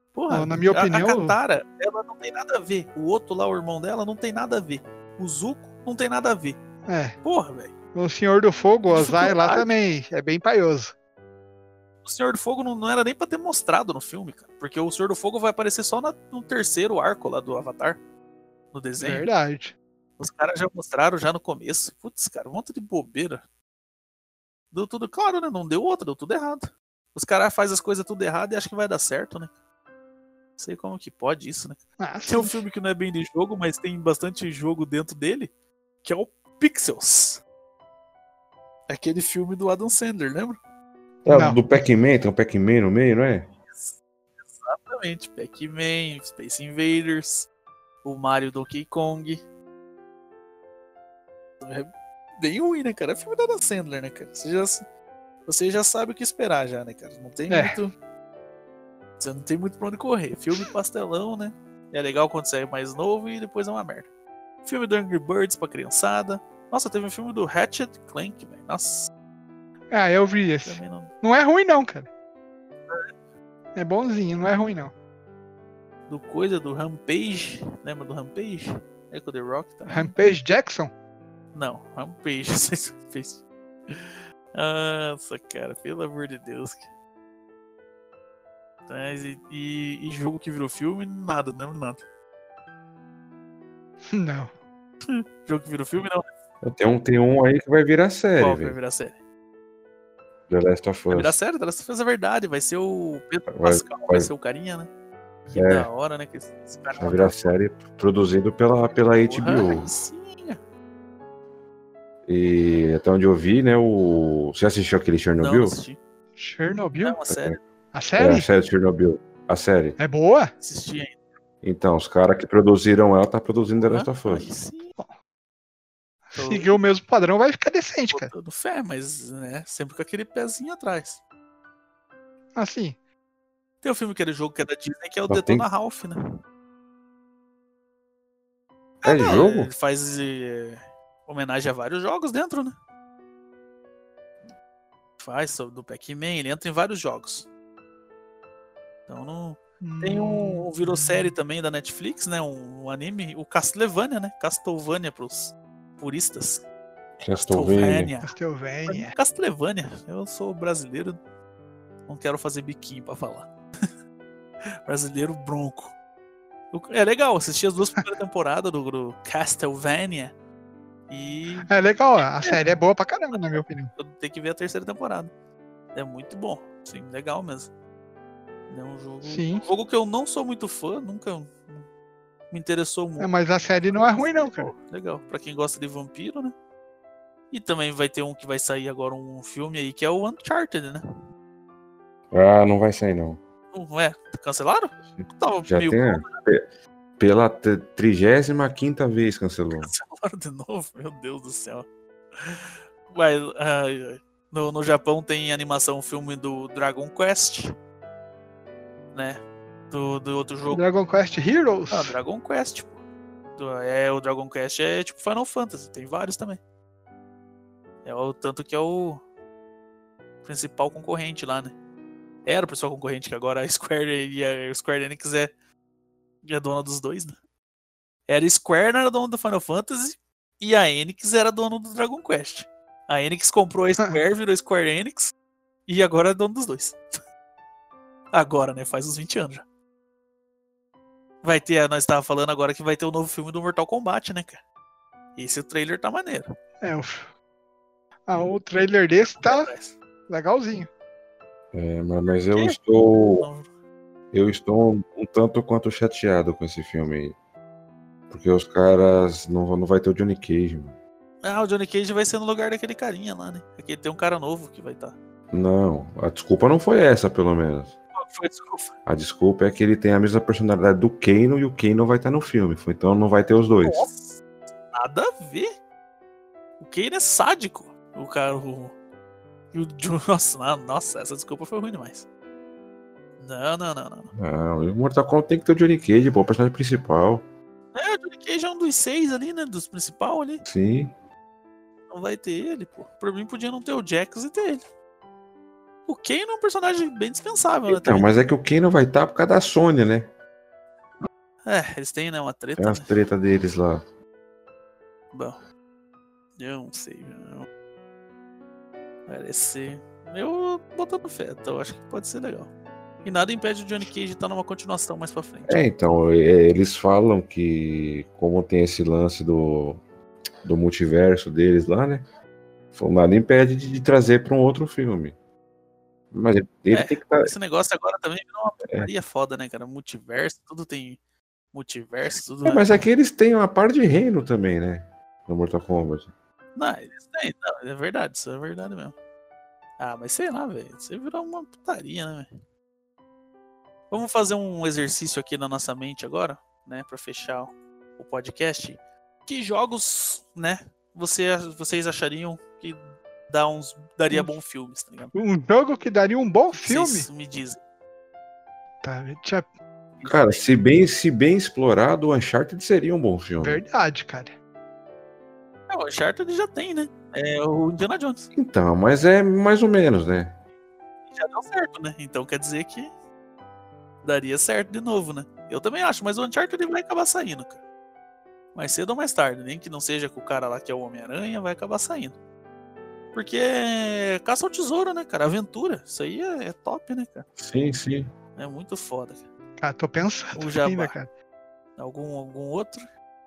Porra, Não, na minha a, opinião- a Katara, ela não tem nada a ver. O outro lá, o irmão dela, não tem nada a ver. O Zuko não tem nada a ver. É. Porra, velho. O Senhor do Fogo, o Ozai lá Dificuldade. também é bem paioso. O Senhor do Fogo não, não era nem pra ter mostrado no filme, cara. Porque o Senhor do Fogo vai aparecer só na- no terceiro arco lá do Avatar. No desenho. Verdade. Os caras já mostraram já no começo. Putz, cara, um monte de bobeira. Deu tudo, claro, né? Não deu outra, deu tudo errado. Os caras fazem as coisas tudo errado e acham que vai dar certo, né? Não sei como que pode isso, né? Ah, Tem um sim. filme que não é bem de jogo, mas tem bastante jogo dentro dele, que é o Pixels. Aquele filme do Adam Sandler, lembra? É, Não. do Pac-Man, tem um Pac-Man no meio, não é? Exatamente. Pac-Man, Space Invaders, o Mario Donkey Kong. É bem ruim, né, cara? É filme do Adam Sandler, né, cara? Você já, você já sabe o que esperar já, né, cara? Não tem É. muito... Você não tem muito pra onde correr. Filme pastelão, né? É legal quando você é mais novo e depois é uma merda. Filme do Angry Birds pra criançada. Nossa, teve um filme do Ratchet Clank, velho. Nossa, Ah, eu vi esse. também não... Não é ruim não, cara. É bonzinho, não é ruim não. Do coisa do Rampage. Lembra do Rampage? É com o The Rock também. Rampage Jackson? Não, Rampage. Não sei se fez. Nossa, cara, pelo amor de Deus. Mas, e, e, e jogo que virou filme, nada, não nada. Não. Jogo que virou filme, não. Tem um, tem um aí que vai virar série, Qual que vai velho. virar série? The Last of Vai virar Us. série? The Last of Us é verdade. Vai ser o Pedro Vai- Pascal, vai, vai- ser o carinha, né? Que É. da hora, né? Que esse, esse cara Vai virar série produzido pela, pela H B Porra, O. aí sim. E até onde eu vi, né, o... Você assistiu aquele Não, Chernobyl? não assisti. Chernobyl? É uma série. A É, série? a série de Chernobyl. A série. É boa? Assisti ainda. Então, os caras que produziram ela tá produzindo The Last of Ah, Us. aí sim. Tô- Seguir o mesmo padrão vai ficar decente, cara. Botando fé, mas, né? Sempre com aquele pezinho atrás. Assim. Tem um filme que era jogo que é da Disney, que é o Mas Detona Ralph, né? É de não, jogo? Ele faz eh, homenagem a vários jogos dentro, né? Faz sobre do Pac-Man, ele entra em vários jogos. Então não. Tem um, um virou série também da Netflix, né? Um, um anime, o Castlevania, né? Castlevania pros puristas. Castlevania. Castlevania. Castlevania. Eu sou brasileiro, não quero fazer biquinho pra falar. Brasileiro bronco. O- É legal, assisti as duas primeiras temporadas do, do Castlevania e É legal, a série é boa pra caramba, na minha opinião. eu tenho que ver a terceira temporada. É muito bom, sim, legal mesmo. É um jogo, Sim. um jogo que eu não sou muito fã, nunca me interessou muito. É, mas a série não é ruim não, cara. Legal, pra quem gosta de vampiro, né? E também vai ter um que vai sair agora, um filme aí, que é o Uncharted, né? Ah, não vai sair, não. Não é? Cancelaram? Tava Já meio tem. pe- Pela t- trigésima quinta vez cancelou. cancelaram de novo? Meu Deus do céu. Mas, ai, ai. No, no Japão tem animação, um filme do Dragon Quest, né? Do, do outro jogo. Dragon Quest Heroes? Ah, Dragon Quest, pô. Do- É, o Dragon Quest é tipo Final Fantasy, tem vários também. É o tanto que é o principal concorrente lá, né? Era o principal concorrente, que agora a Square e a Square Enix é, é dona dos dois, né? Era a Square, não era dona do Final Fantasy, e a Enix era dona do Dragon Quest. A Enix comprou a Square, virou Square Enix, e agora é dona dos dois. Agora, né? Faz uns vinte anos já. Vai ter, nós estávamos falando agora que vai ter o novo filme do Mortal Kombat, né, cara? Esse trailer tá maneiro. É, o... Ah, o trailer desse tá Atrás. legalzinho. É, mas, mas eu Quê? estou. Não- Eu estou um, um tanto quanto chateado com esse filme aí. Porque os caras. Não, não vai ter o Johnny Cage, mano. Ah, o Johnny Cage vai ser no lugar daquele carinha lá, né? Aqui tem um cara novo que vai estar. Tá. Não, a desculpa não foi essa, pelo menos. Qual que foi a desculpa? A desculpa é que ele tem a mesma personalidade do Kano e o Kano vai estar no filme. Então não vai ter os dois. Nossa, nada a ver. O Kane é sádico. O cara. O... E o John. Nossa, não, nossa, essa desculpa foi ruim demais. Não, não, não, não. Não, e o Mortal Kombat tem que ter o Johnny Cage, pô, o personagem principal. É, o Johnny Cage é um dos seis ali, né? Dos principal ali. Sim. Não vai ter ele, pô. Por mim podia não ter o Jax e ter ele. O Kano é um personagem bem dispensável, né? Então, também. mas é que o Kano vai estar por causa da Sony, né? É, eles têm, né, uma treta. Tem as Né? tretas deles lá. Bom, eu não sei. Não. Parece. Eu botando fé, então eu acho que pode ser legal. E nada impede o Johnny Cage estar numa continuação mais pra frente. É, então, é, eles falam que, como tem esse lance do, do multiverso deles lá, né? Nada impede de, de trazer pra um outro filme. Mas ele, ele É, tem que estar. esse negócio agora também virou uma porcaria foda, né, cara? Multiverso, tudo tem multiverso, tudo. É, mas é que eles têm uma par de reino também, né? No Mortal Kombat. Não, eles têm, não, é verdade, isso é verdade mesmo. Ah, mas sei lá, velho. Isso aí virou uma putaria, né, velho? Vamos fazer um exercício aqui na nossa mente agora, né? Pra fechar o podcast. Que jogos, né? Você, vocês achariam que dá uns, daria bons filmes, tá ligado? Um jogo que daria um bom filme? Vocês me dizem. Tá, tinha... Cara, se bem, se bem explorado, o Uncharted seria um bom filme. Verdade, cara. É, o Uncharted já tem, né? É o Indiana Jones. Então, mas é mais ou menos, né? Já deu certo, né? Então quer dizer que daria certo de novo, né? Eu também acho, mas o Uncharted vai acabar saindo, cara. Mais cedo ou mais tarde, nem que não seja com o cara lá que é o Homem-Aranha, vai acabar saindo. Porque é caça ao tesouro, né, cara? Aventura. Isso aí é, é top, né, cara? Sim, sim. É muito foda, cara. Cara, tô pensando O Jabá. ainda, cara. Algum, algum outro?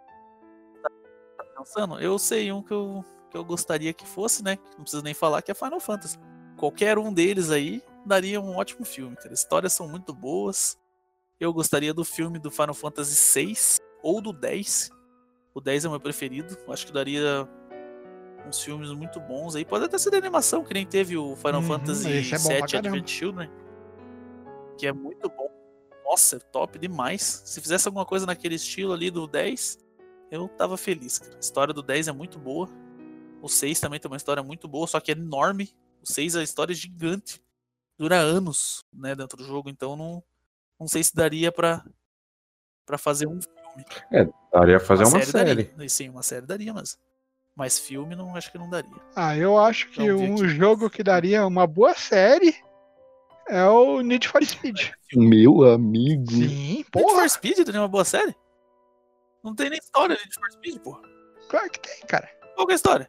Tá pensando? Eu sei um que eu, que eu gostaria que fosse, né? Não precisa nem falar, que é Final Fantasy. Qualquer um deles aí daria um ótimo filme, cara. As histórias são muito boas. Eu gostaria do filme do Final Fantasy seis ou do dez. O dez é o meu preferido. Acho que daria uns filmes muito bons aí. Pode até ser de animação, que nem teve o Final Uhum, Fantasy esse é bom pra sete caramba. Advent Children. Que é muito bom. Nossa, é top demais. Se fizesse alguma coisa naquele estilo ali do dez, eu tava feliz, cara. A história do dez é muito boa. O seis também tem uma história muito boa, só que é enorme. O seis, a história é gigante. Dura anos, né, dentro do jogo. Então não, não sei se daria pra, pra fazer um filme. É, daria pra fazer uma, série, série. Daria. Sim, uma série daria, mas... Mas filme, não, acho que não daria. Ah, eu acho que Vamos ver um aqui. jogo que daria uma boa série é o Need for Speed. Meu amigo. Sim, Need porra. for Speed tem uma boa série? Não tem nem história de Need for Speed, porra. Claro que tem, cara. Qual que é a história?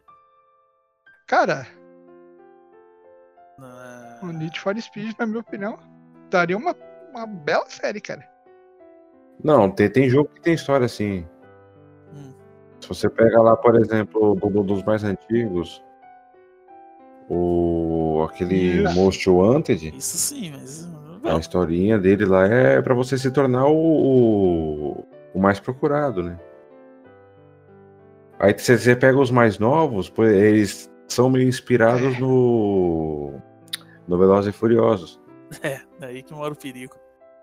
Cara, Ah, o Need for Speed, na minha opinião, daria uma, uma bela série, cara. Não, tem, tem jogo que tem história assim. hum. Se você pega lá, por exemplo, do- do- dos mais antigos, o aquele Isso. Most Wanted, Isso sim, mas... a historinha dele lá é pra você se tornar o, o, o mais procurado, né? Aí você, você pega os mais novos, pô, eles são meio inspirados É. no no Velozes e Furiosos. É, daí que mora o perigo.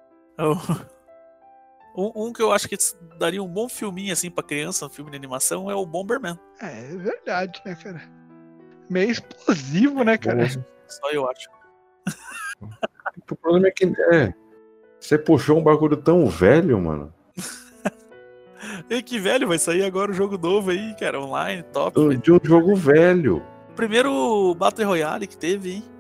Um, um que eu acho que daria um bom filminho assim pra criança, um filme de animação, é o Bomberman. É, é verdade, né, cara? Meio explosivo, né, cara? Nossa, Só eu acho. o problema é que é, você puxou um bagulho tão velho, mano. E que velho, vai sair agora o jogo novo aí, cara, online, top. do- Vai- De um jogo velho. Primeiro Battle Royale que teve, hein?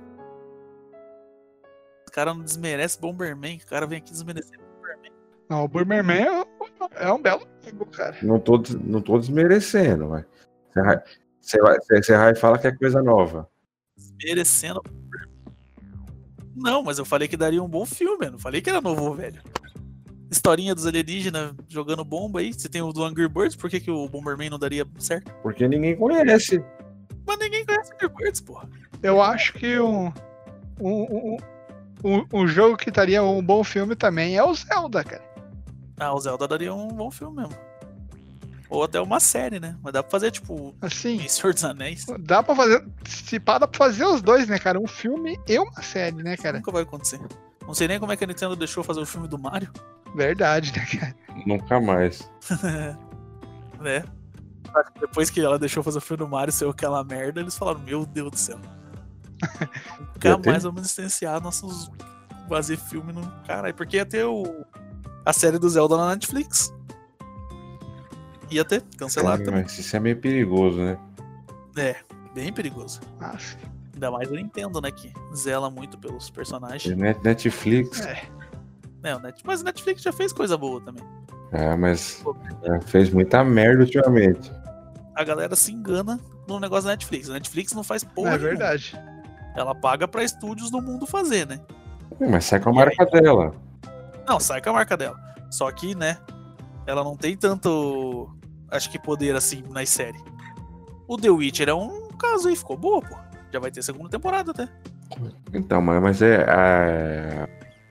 O cara não desmerece Bomberman, o cara vem aqui desmerecer Bomberman. Não, o Bomberman é um, é um belo jogo, cara. Não tô, des- não tô desmerecendo, mas você vai, você vai, você- você vai falar que é coisa nova. Desmerecendo Bomberman. Não, mas eu falei que daria um bom filme, eu não falei que era novo ou velho. Historinha dos alienígenas jogando bomba aí. Você tem o do Angry Birds, por que, que o Bomberman não daria certo? Porque ninguém conhece. Mas ninguém conhece Angry Birds, porra. Eu acho que um, um, um, um, um jogo que daria um bom filme também é o Zelda, cara. Ah, o Zelda daria um bom filme mesmo. Ou até uma série, né? Mas dá pra fazer, tipo, Assim, em Senhor dos Anéis. dá pra fazer. Se pá, dá pra fazer os dois, né, cara? Um filme e uma série, né, cara? Nunca vai acontecer. Não sei nem como é que a Nintendo deixou fazer o filme do Mario. Verdade, né, cara? Nunca mais. Né? Acho que depois que ela deixou fazer o filme do Mario, saiu aquela merda, eles falaram, meu Deus do céu. Nunca Ia ter? mais vamos licenciar nossos... fazer filme no... Caralho, porque ia ter o... a série do Zelda na Netflix. Ia ter, cancelado É, também. mas isso é meio perigoso, né? É, bem perigoso. Nossa. Ainda mais a Nintendo, né? Que zela muito pelos personagens. Net- Netflix. É. É, o Net... Mas o Netflix já fez coisa boa também. É, mas é, fez muita merda ultimamente. A galera se engana no negócio da Netflix. A Netflix não faz porra É nenhuma. verdade. Ela paga pra estúdios do mundo fazer, né? Mas sai com a E marca dela. Não, sai com a marca dela. Só que, né, ela não tem tanto, acho que, poder assim nas séries. O The Witcher é um caso aí, ficou boa, pô. Já vai ter segunda temporada até. Então, mas, mas é. A...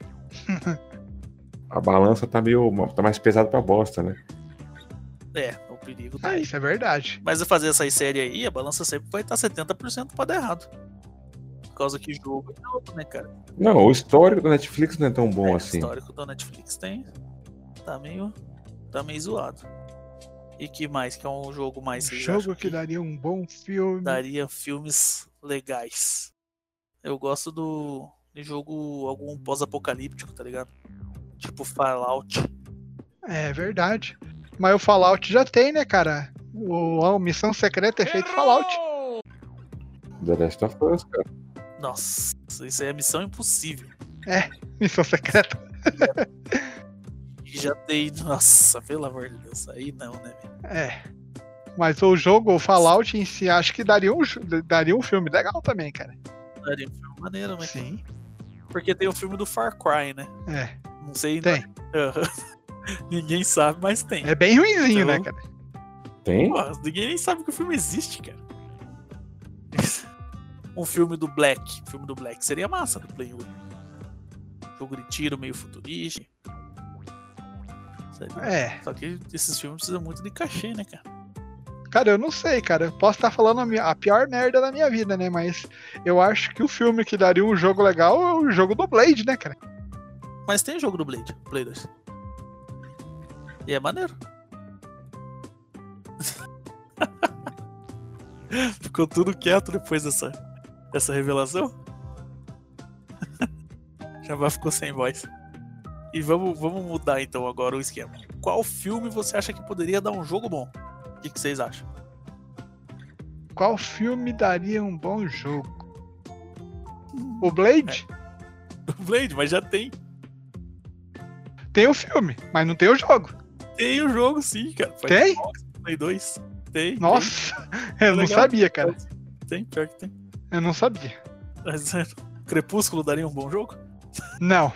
a balança tá meio. tá mais pesada pra bosta, né? É, o perigo tá Ah, aí. isso é verdade. Mas eu fazer essas séries aí, a balança sempre vai estar setenta por cento pra dar errado. Por causa que jogo é outro, né, cara? Não, o histórico da Netflix não é tão bom É, assim. O histórico da Netflix tem. Tá meio. Tá meio zoado. E que mais? Que é um jogo mais. Um vocês jogo acham que daria um bom filme. daria filmes legais. Eu gosto do de jogo algum pós-apocalíptico, tá ligado? Tipo Fallout. É verdade. Mas o Fallout já tem, né, cara? O, a missão secreta é feito Fallout. The Last of Us, cara. Nossa, isso aí é missão impossível. Missão secreta. E já tem. Nossa, pelo amor de Deus, aí não, né? velho? É. Mas o jogo, o Fallout em si, acho que daria um, jo- daria um filme legal também, cara. Daria um filme maneiro, né? Sim. Porque tem o filme do Far Cry, né? É. Não sei. Tem. Ninguém sabe, mas tem. É bem ruinzinho, Então- né, cara? Tem? Pô, ninguém nem sabe que o filme existe, cara. Um filme do Black. O filme do Black seria massa do Play um. Jogo de tiro meio futurista. Seria- É. Só que esses filmes precisam muito de cachê, né, cara? Cara, eu não sei, cara. Eu posso estar falando a, minha- a pior merda da minha vida, né? Mas eu acho que o filme que daria um jogo legal é o jogo do Blade, né, cara? Mas tem jogo do Blade, Play dois. E é maneiro. Ficou tudo quieto depois dessa, dessa revelação. Já vai ficou sem voz. E vamos, vamos mudar então agora o esquema. Qual filme você acha que poderia dar um jogo bom? O que, que vocês acham? Qual filme daria um bom jogo? O Blade? O Blade, mas já tem. Tem o filme, mas não tem o jogo. Tem o jogo sim, cara. Foi Tem? Xbox, Play dois. Tem. Nossa, eu não Legal. sabia, cara. Tem, pior que tem. Eu não sabia. Mas, é, Crepúsculo daria um bom jogo? Não.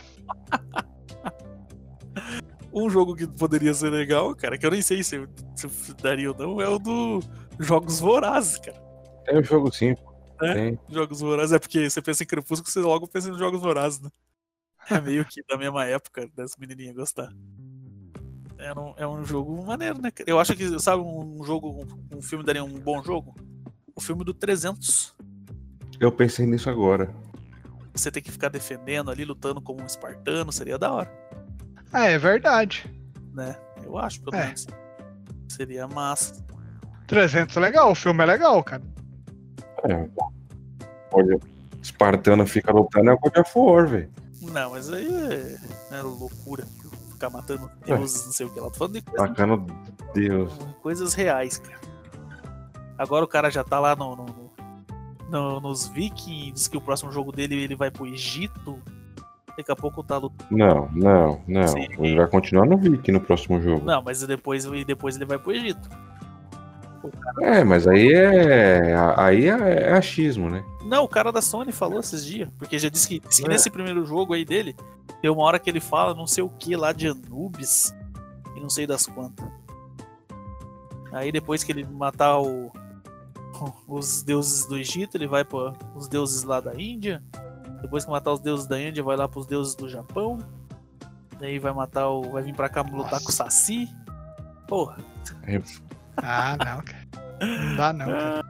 Um jogo que poderia ser legal, cara, que eu nem sei se, se daria ou não, é o do Jogos Vorazes, cara. Tem o jogo sim. É? Tem. Jogos Vorazes é porque você pensa em Crepúsculo, você logo pensa em Jogos Vorazes, né? É meio que da mesma época das menininhas gostar. É um, é um jogo maneiro, né? cara? Eu acho que, sabe, um jogo, um filme daria um bom jogo? O filme do trezentos. Eu pensei nisso agora. Você tem que ficar defendendo ali, lutando como um espartano, seria da hora, Ah, é verdade. né? Eu acho, pelo É. menos. Seria massa. trezentos é legal, o filme é legal, cara. É. Olha, Espartano fica lutando é o God of War, velho. Não, mas aí é, é loucura. Ficar matando deuses, não sei o que lá. Tô falando de coisa- Bacana, Deus. coisas reais, cara. Agora o cara já tá lá no, no- no- nos Vikings, diz que o próximo jogo dele ele vai pro Egito. Daqui a pouco tá lutando. Não, não, não. Sim. Ele vai continuar no Viking no próximo jogo. Não, mas depois, e depois ele vai pro Egito. É, mas aí é. Aí é, é achismo, né? Não, o cara da Sony falou esses dias, porque já disse que, disse que É. nesse primeiro jogo aí dele, tem uma hora que ele fala não sei o que lá de Anubis e não sei das quantas. Aí depois que ele matar o, os deuses do Egito, ele vai para os deuses lá da Índia. Depois que matar os deuses da Índia, vai lá pros deuses do Japão. Daí vai matar o. Vai vir pra cá lutar Nossa. com o Saci. Porra. É, Ah, não, cara. Não dá, não, cara.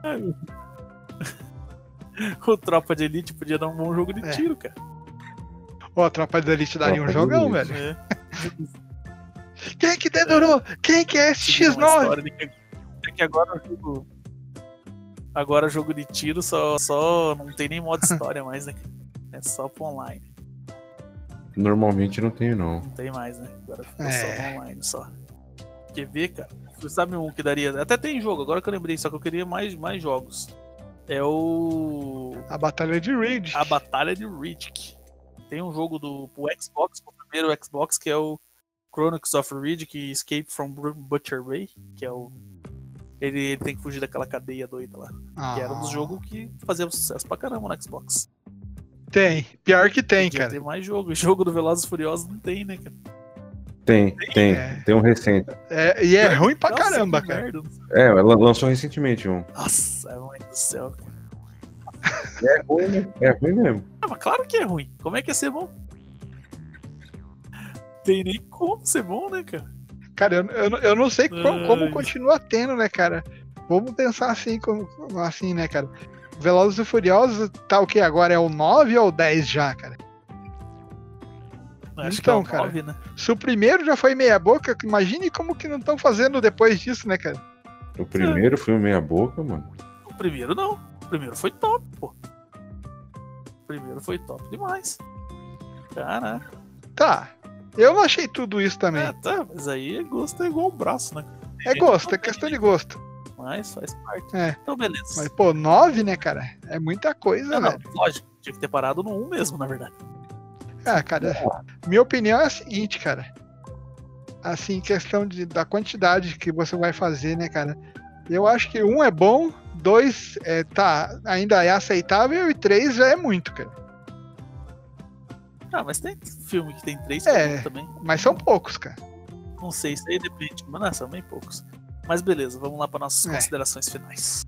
O Tropa de Elite podia dar um bom jogo de É. tiro, cara. Ô, a Tropa de Elite daria um Tropa de jogão, Elite. velho. É. Quem que dedurou? Quem que é esse Seguindo X uma nove? história de que, é que agora o jogo. Agora o jogo de tiro só, só não tem nem modo história mais, né? É só pro online. normalmente não tem, não. Não tem mais, né? Agora ficou É. só online só. Quer ver, cara? Você sabe um que daria. Até tem jogo, agora que eu lembrei, só que eu queria mais, mais jogos. É o... A Batalha de Riddick. A Batalha de Riddick. Tem um jogo do pro Xbox, o primeiro Xbox, que é o Chronicles of Riddick e Escape from Butcher Bay, que é o... Ele, ele tem que fugir daquela cadeia doida lá. Ah. Que era um dos jogos que fazia sucesso pra caramba no Xbox. Tem. Pior que tem, Podia cara. ter mais jogo. O jogo do Velozes e Furiosos não tem, né, cara? Tem, tem. É. Tem um recente. É, e é ruim pra Nossa, caramba, que cara. merda. É, lan- lançou recentemente um. Nossa, mãe do céu. É ruim, né? É ruim mesmo. Ah, mas claro que é ruim. Como é que ia ser bom? Tem nem como ser bom, né, cara? Cara, eu, eu, eu não sei como, Ai. como continua tendo, né, cara? Vamos pensar assim, como, assim, né, cara? Velozes e Furiosos tá o que agora? É o nove ou o dez já, cara? Acho Então, que é o cara. nove, né? Se o primeiro já foi meia boca, imagine como que não estão fazendo depois disso, né, cara? O primeiro foi meia boca, mano. O primeiro não. O primeiro foi top, pô. O primeiro foi top demais. Caraca. Tá. Eu não achei tudo isso também. É, tá, mas aí é gosto é igual o braço, né? É gosto, é questão de gosto. Mas faz parte. É. Então, beleza. Mas, pô, nove, né, cara? É muita coisa, Não, não, velho. lógico, tinha que ter parado no um mesmo, na verdade. Ah, cara, minha opinião é a seguinte, cara. Assim, questão de, da quantidade que você vai fazer, né, cara? Eu acho que um é bom, dois é, tá, ainda é aceitável e três já é muito, cara. Ah, mas tem filme que tem três É. filmes também. Mas são poucos, cara. Não sei, isso aí depende. Mas não, são bem poucos. Mas beleza, vamos lá para nossas É. considerações finais.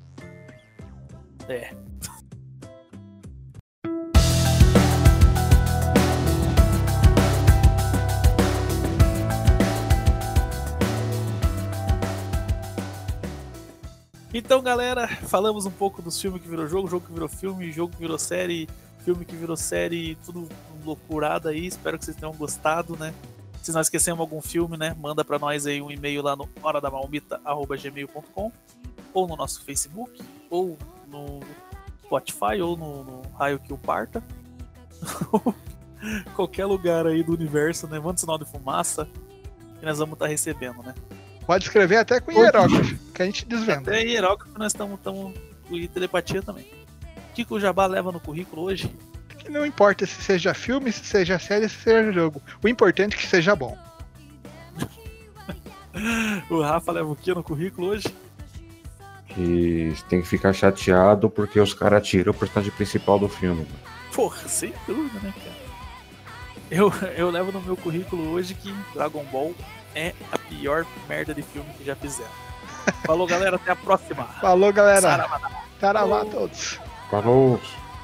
É. Então, galera, falamos um pouco dos filmes que virou jogo, jogo que virou filme, jogo que virou série, filme que virou série, tudo loucurada aí. Espero que vocês tenham gostado, né? Se nós esquecemos algum filme, né? Manda pra nós aí um e-mail lá no hora da malmita arroba gmail ponto com, ou no nosso Facebook, ou no Spotify, ou no, no Raio que o Parta. Qualquer lugar aí do universo, né? Manda sinal de fumaça que nós vamos estar recebendo, né? Pode escrever até com hierógrafo, que a gente desvenda. Até hierógrafo nós estamos com telepatia também. O que, que o Jabá leva no currículo hoje? Que não importa se seja filme, se seja série, se seja jogo. O importante é que seja bom. O Rafa leva o que no currículo hoje? Que tem que ficar chateado porque os caras tiram o personagem principal do filme. Porra, sem dúvida, né, cara? Eu, eu levo no meu currículo hoje que Dragon Ball é a pior merda de filme que já fizeram. Falou, galera, até a próxima. Falou, galera. Saravá. Saravá a todos. Falou!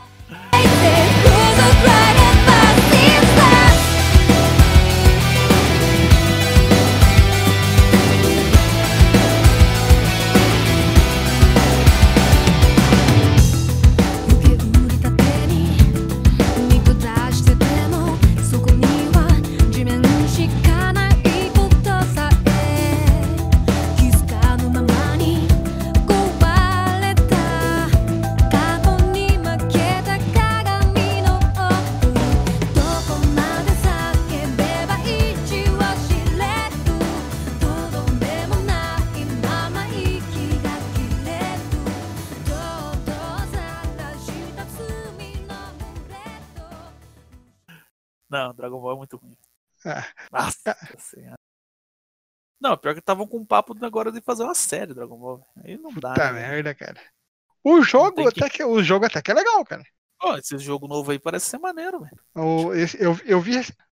Não, Dragon Ball é muito ruim. Ah. Nossa senhora. Não, pior que estavam com um papo agora de fazer uma série Dragon Ball. Aí não dá, Puta né? merda, cara. O jogo, Tem que- até que... o jogo até que é legal, cara. Pô, esse jogo novo aí parece ser maneiro, velho. O, esse, eu, eu vi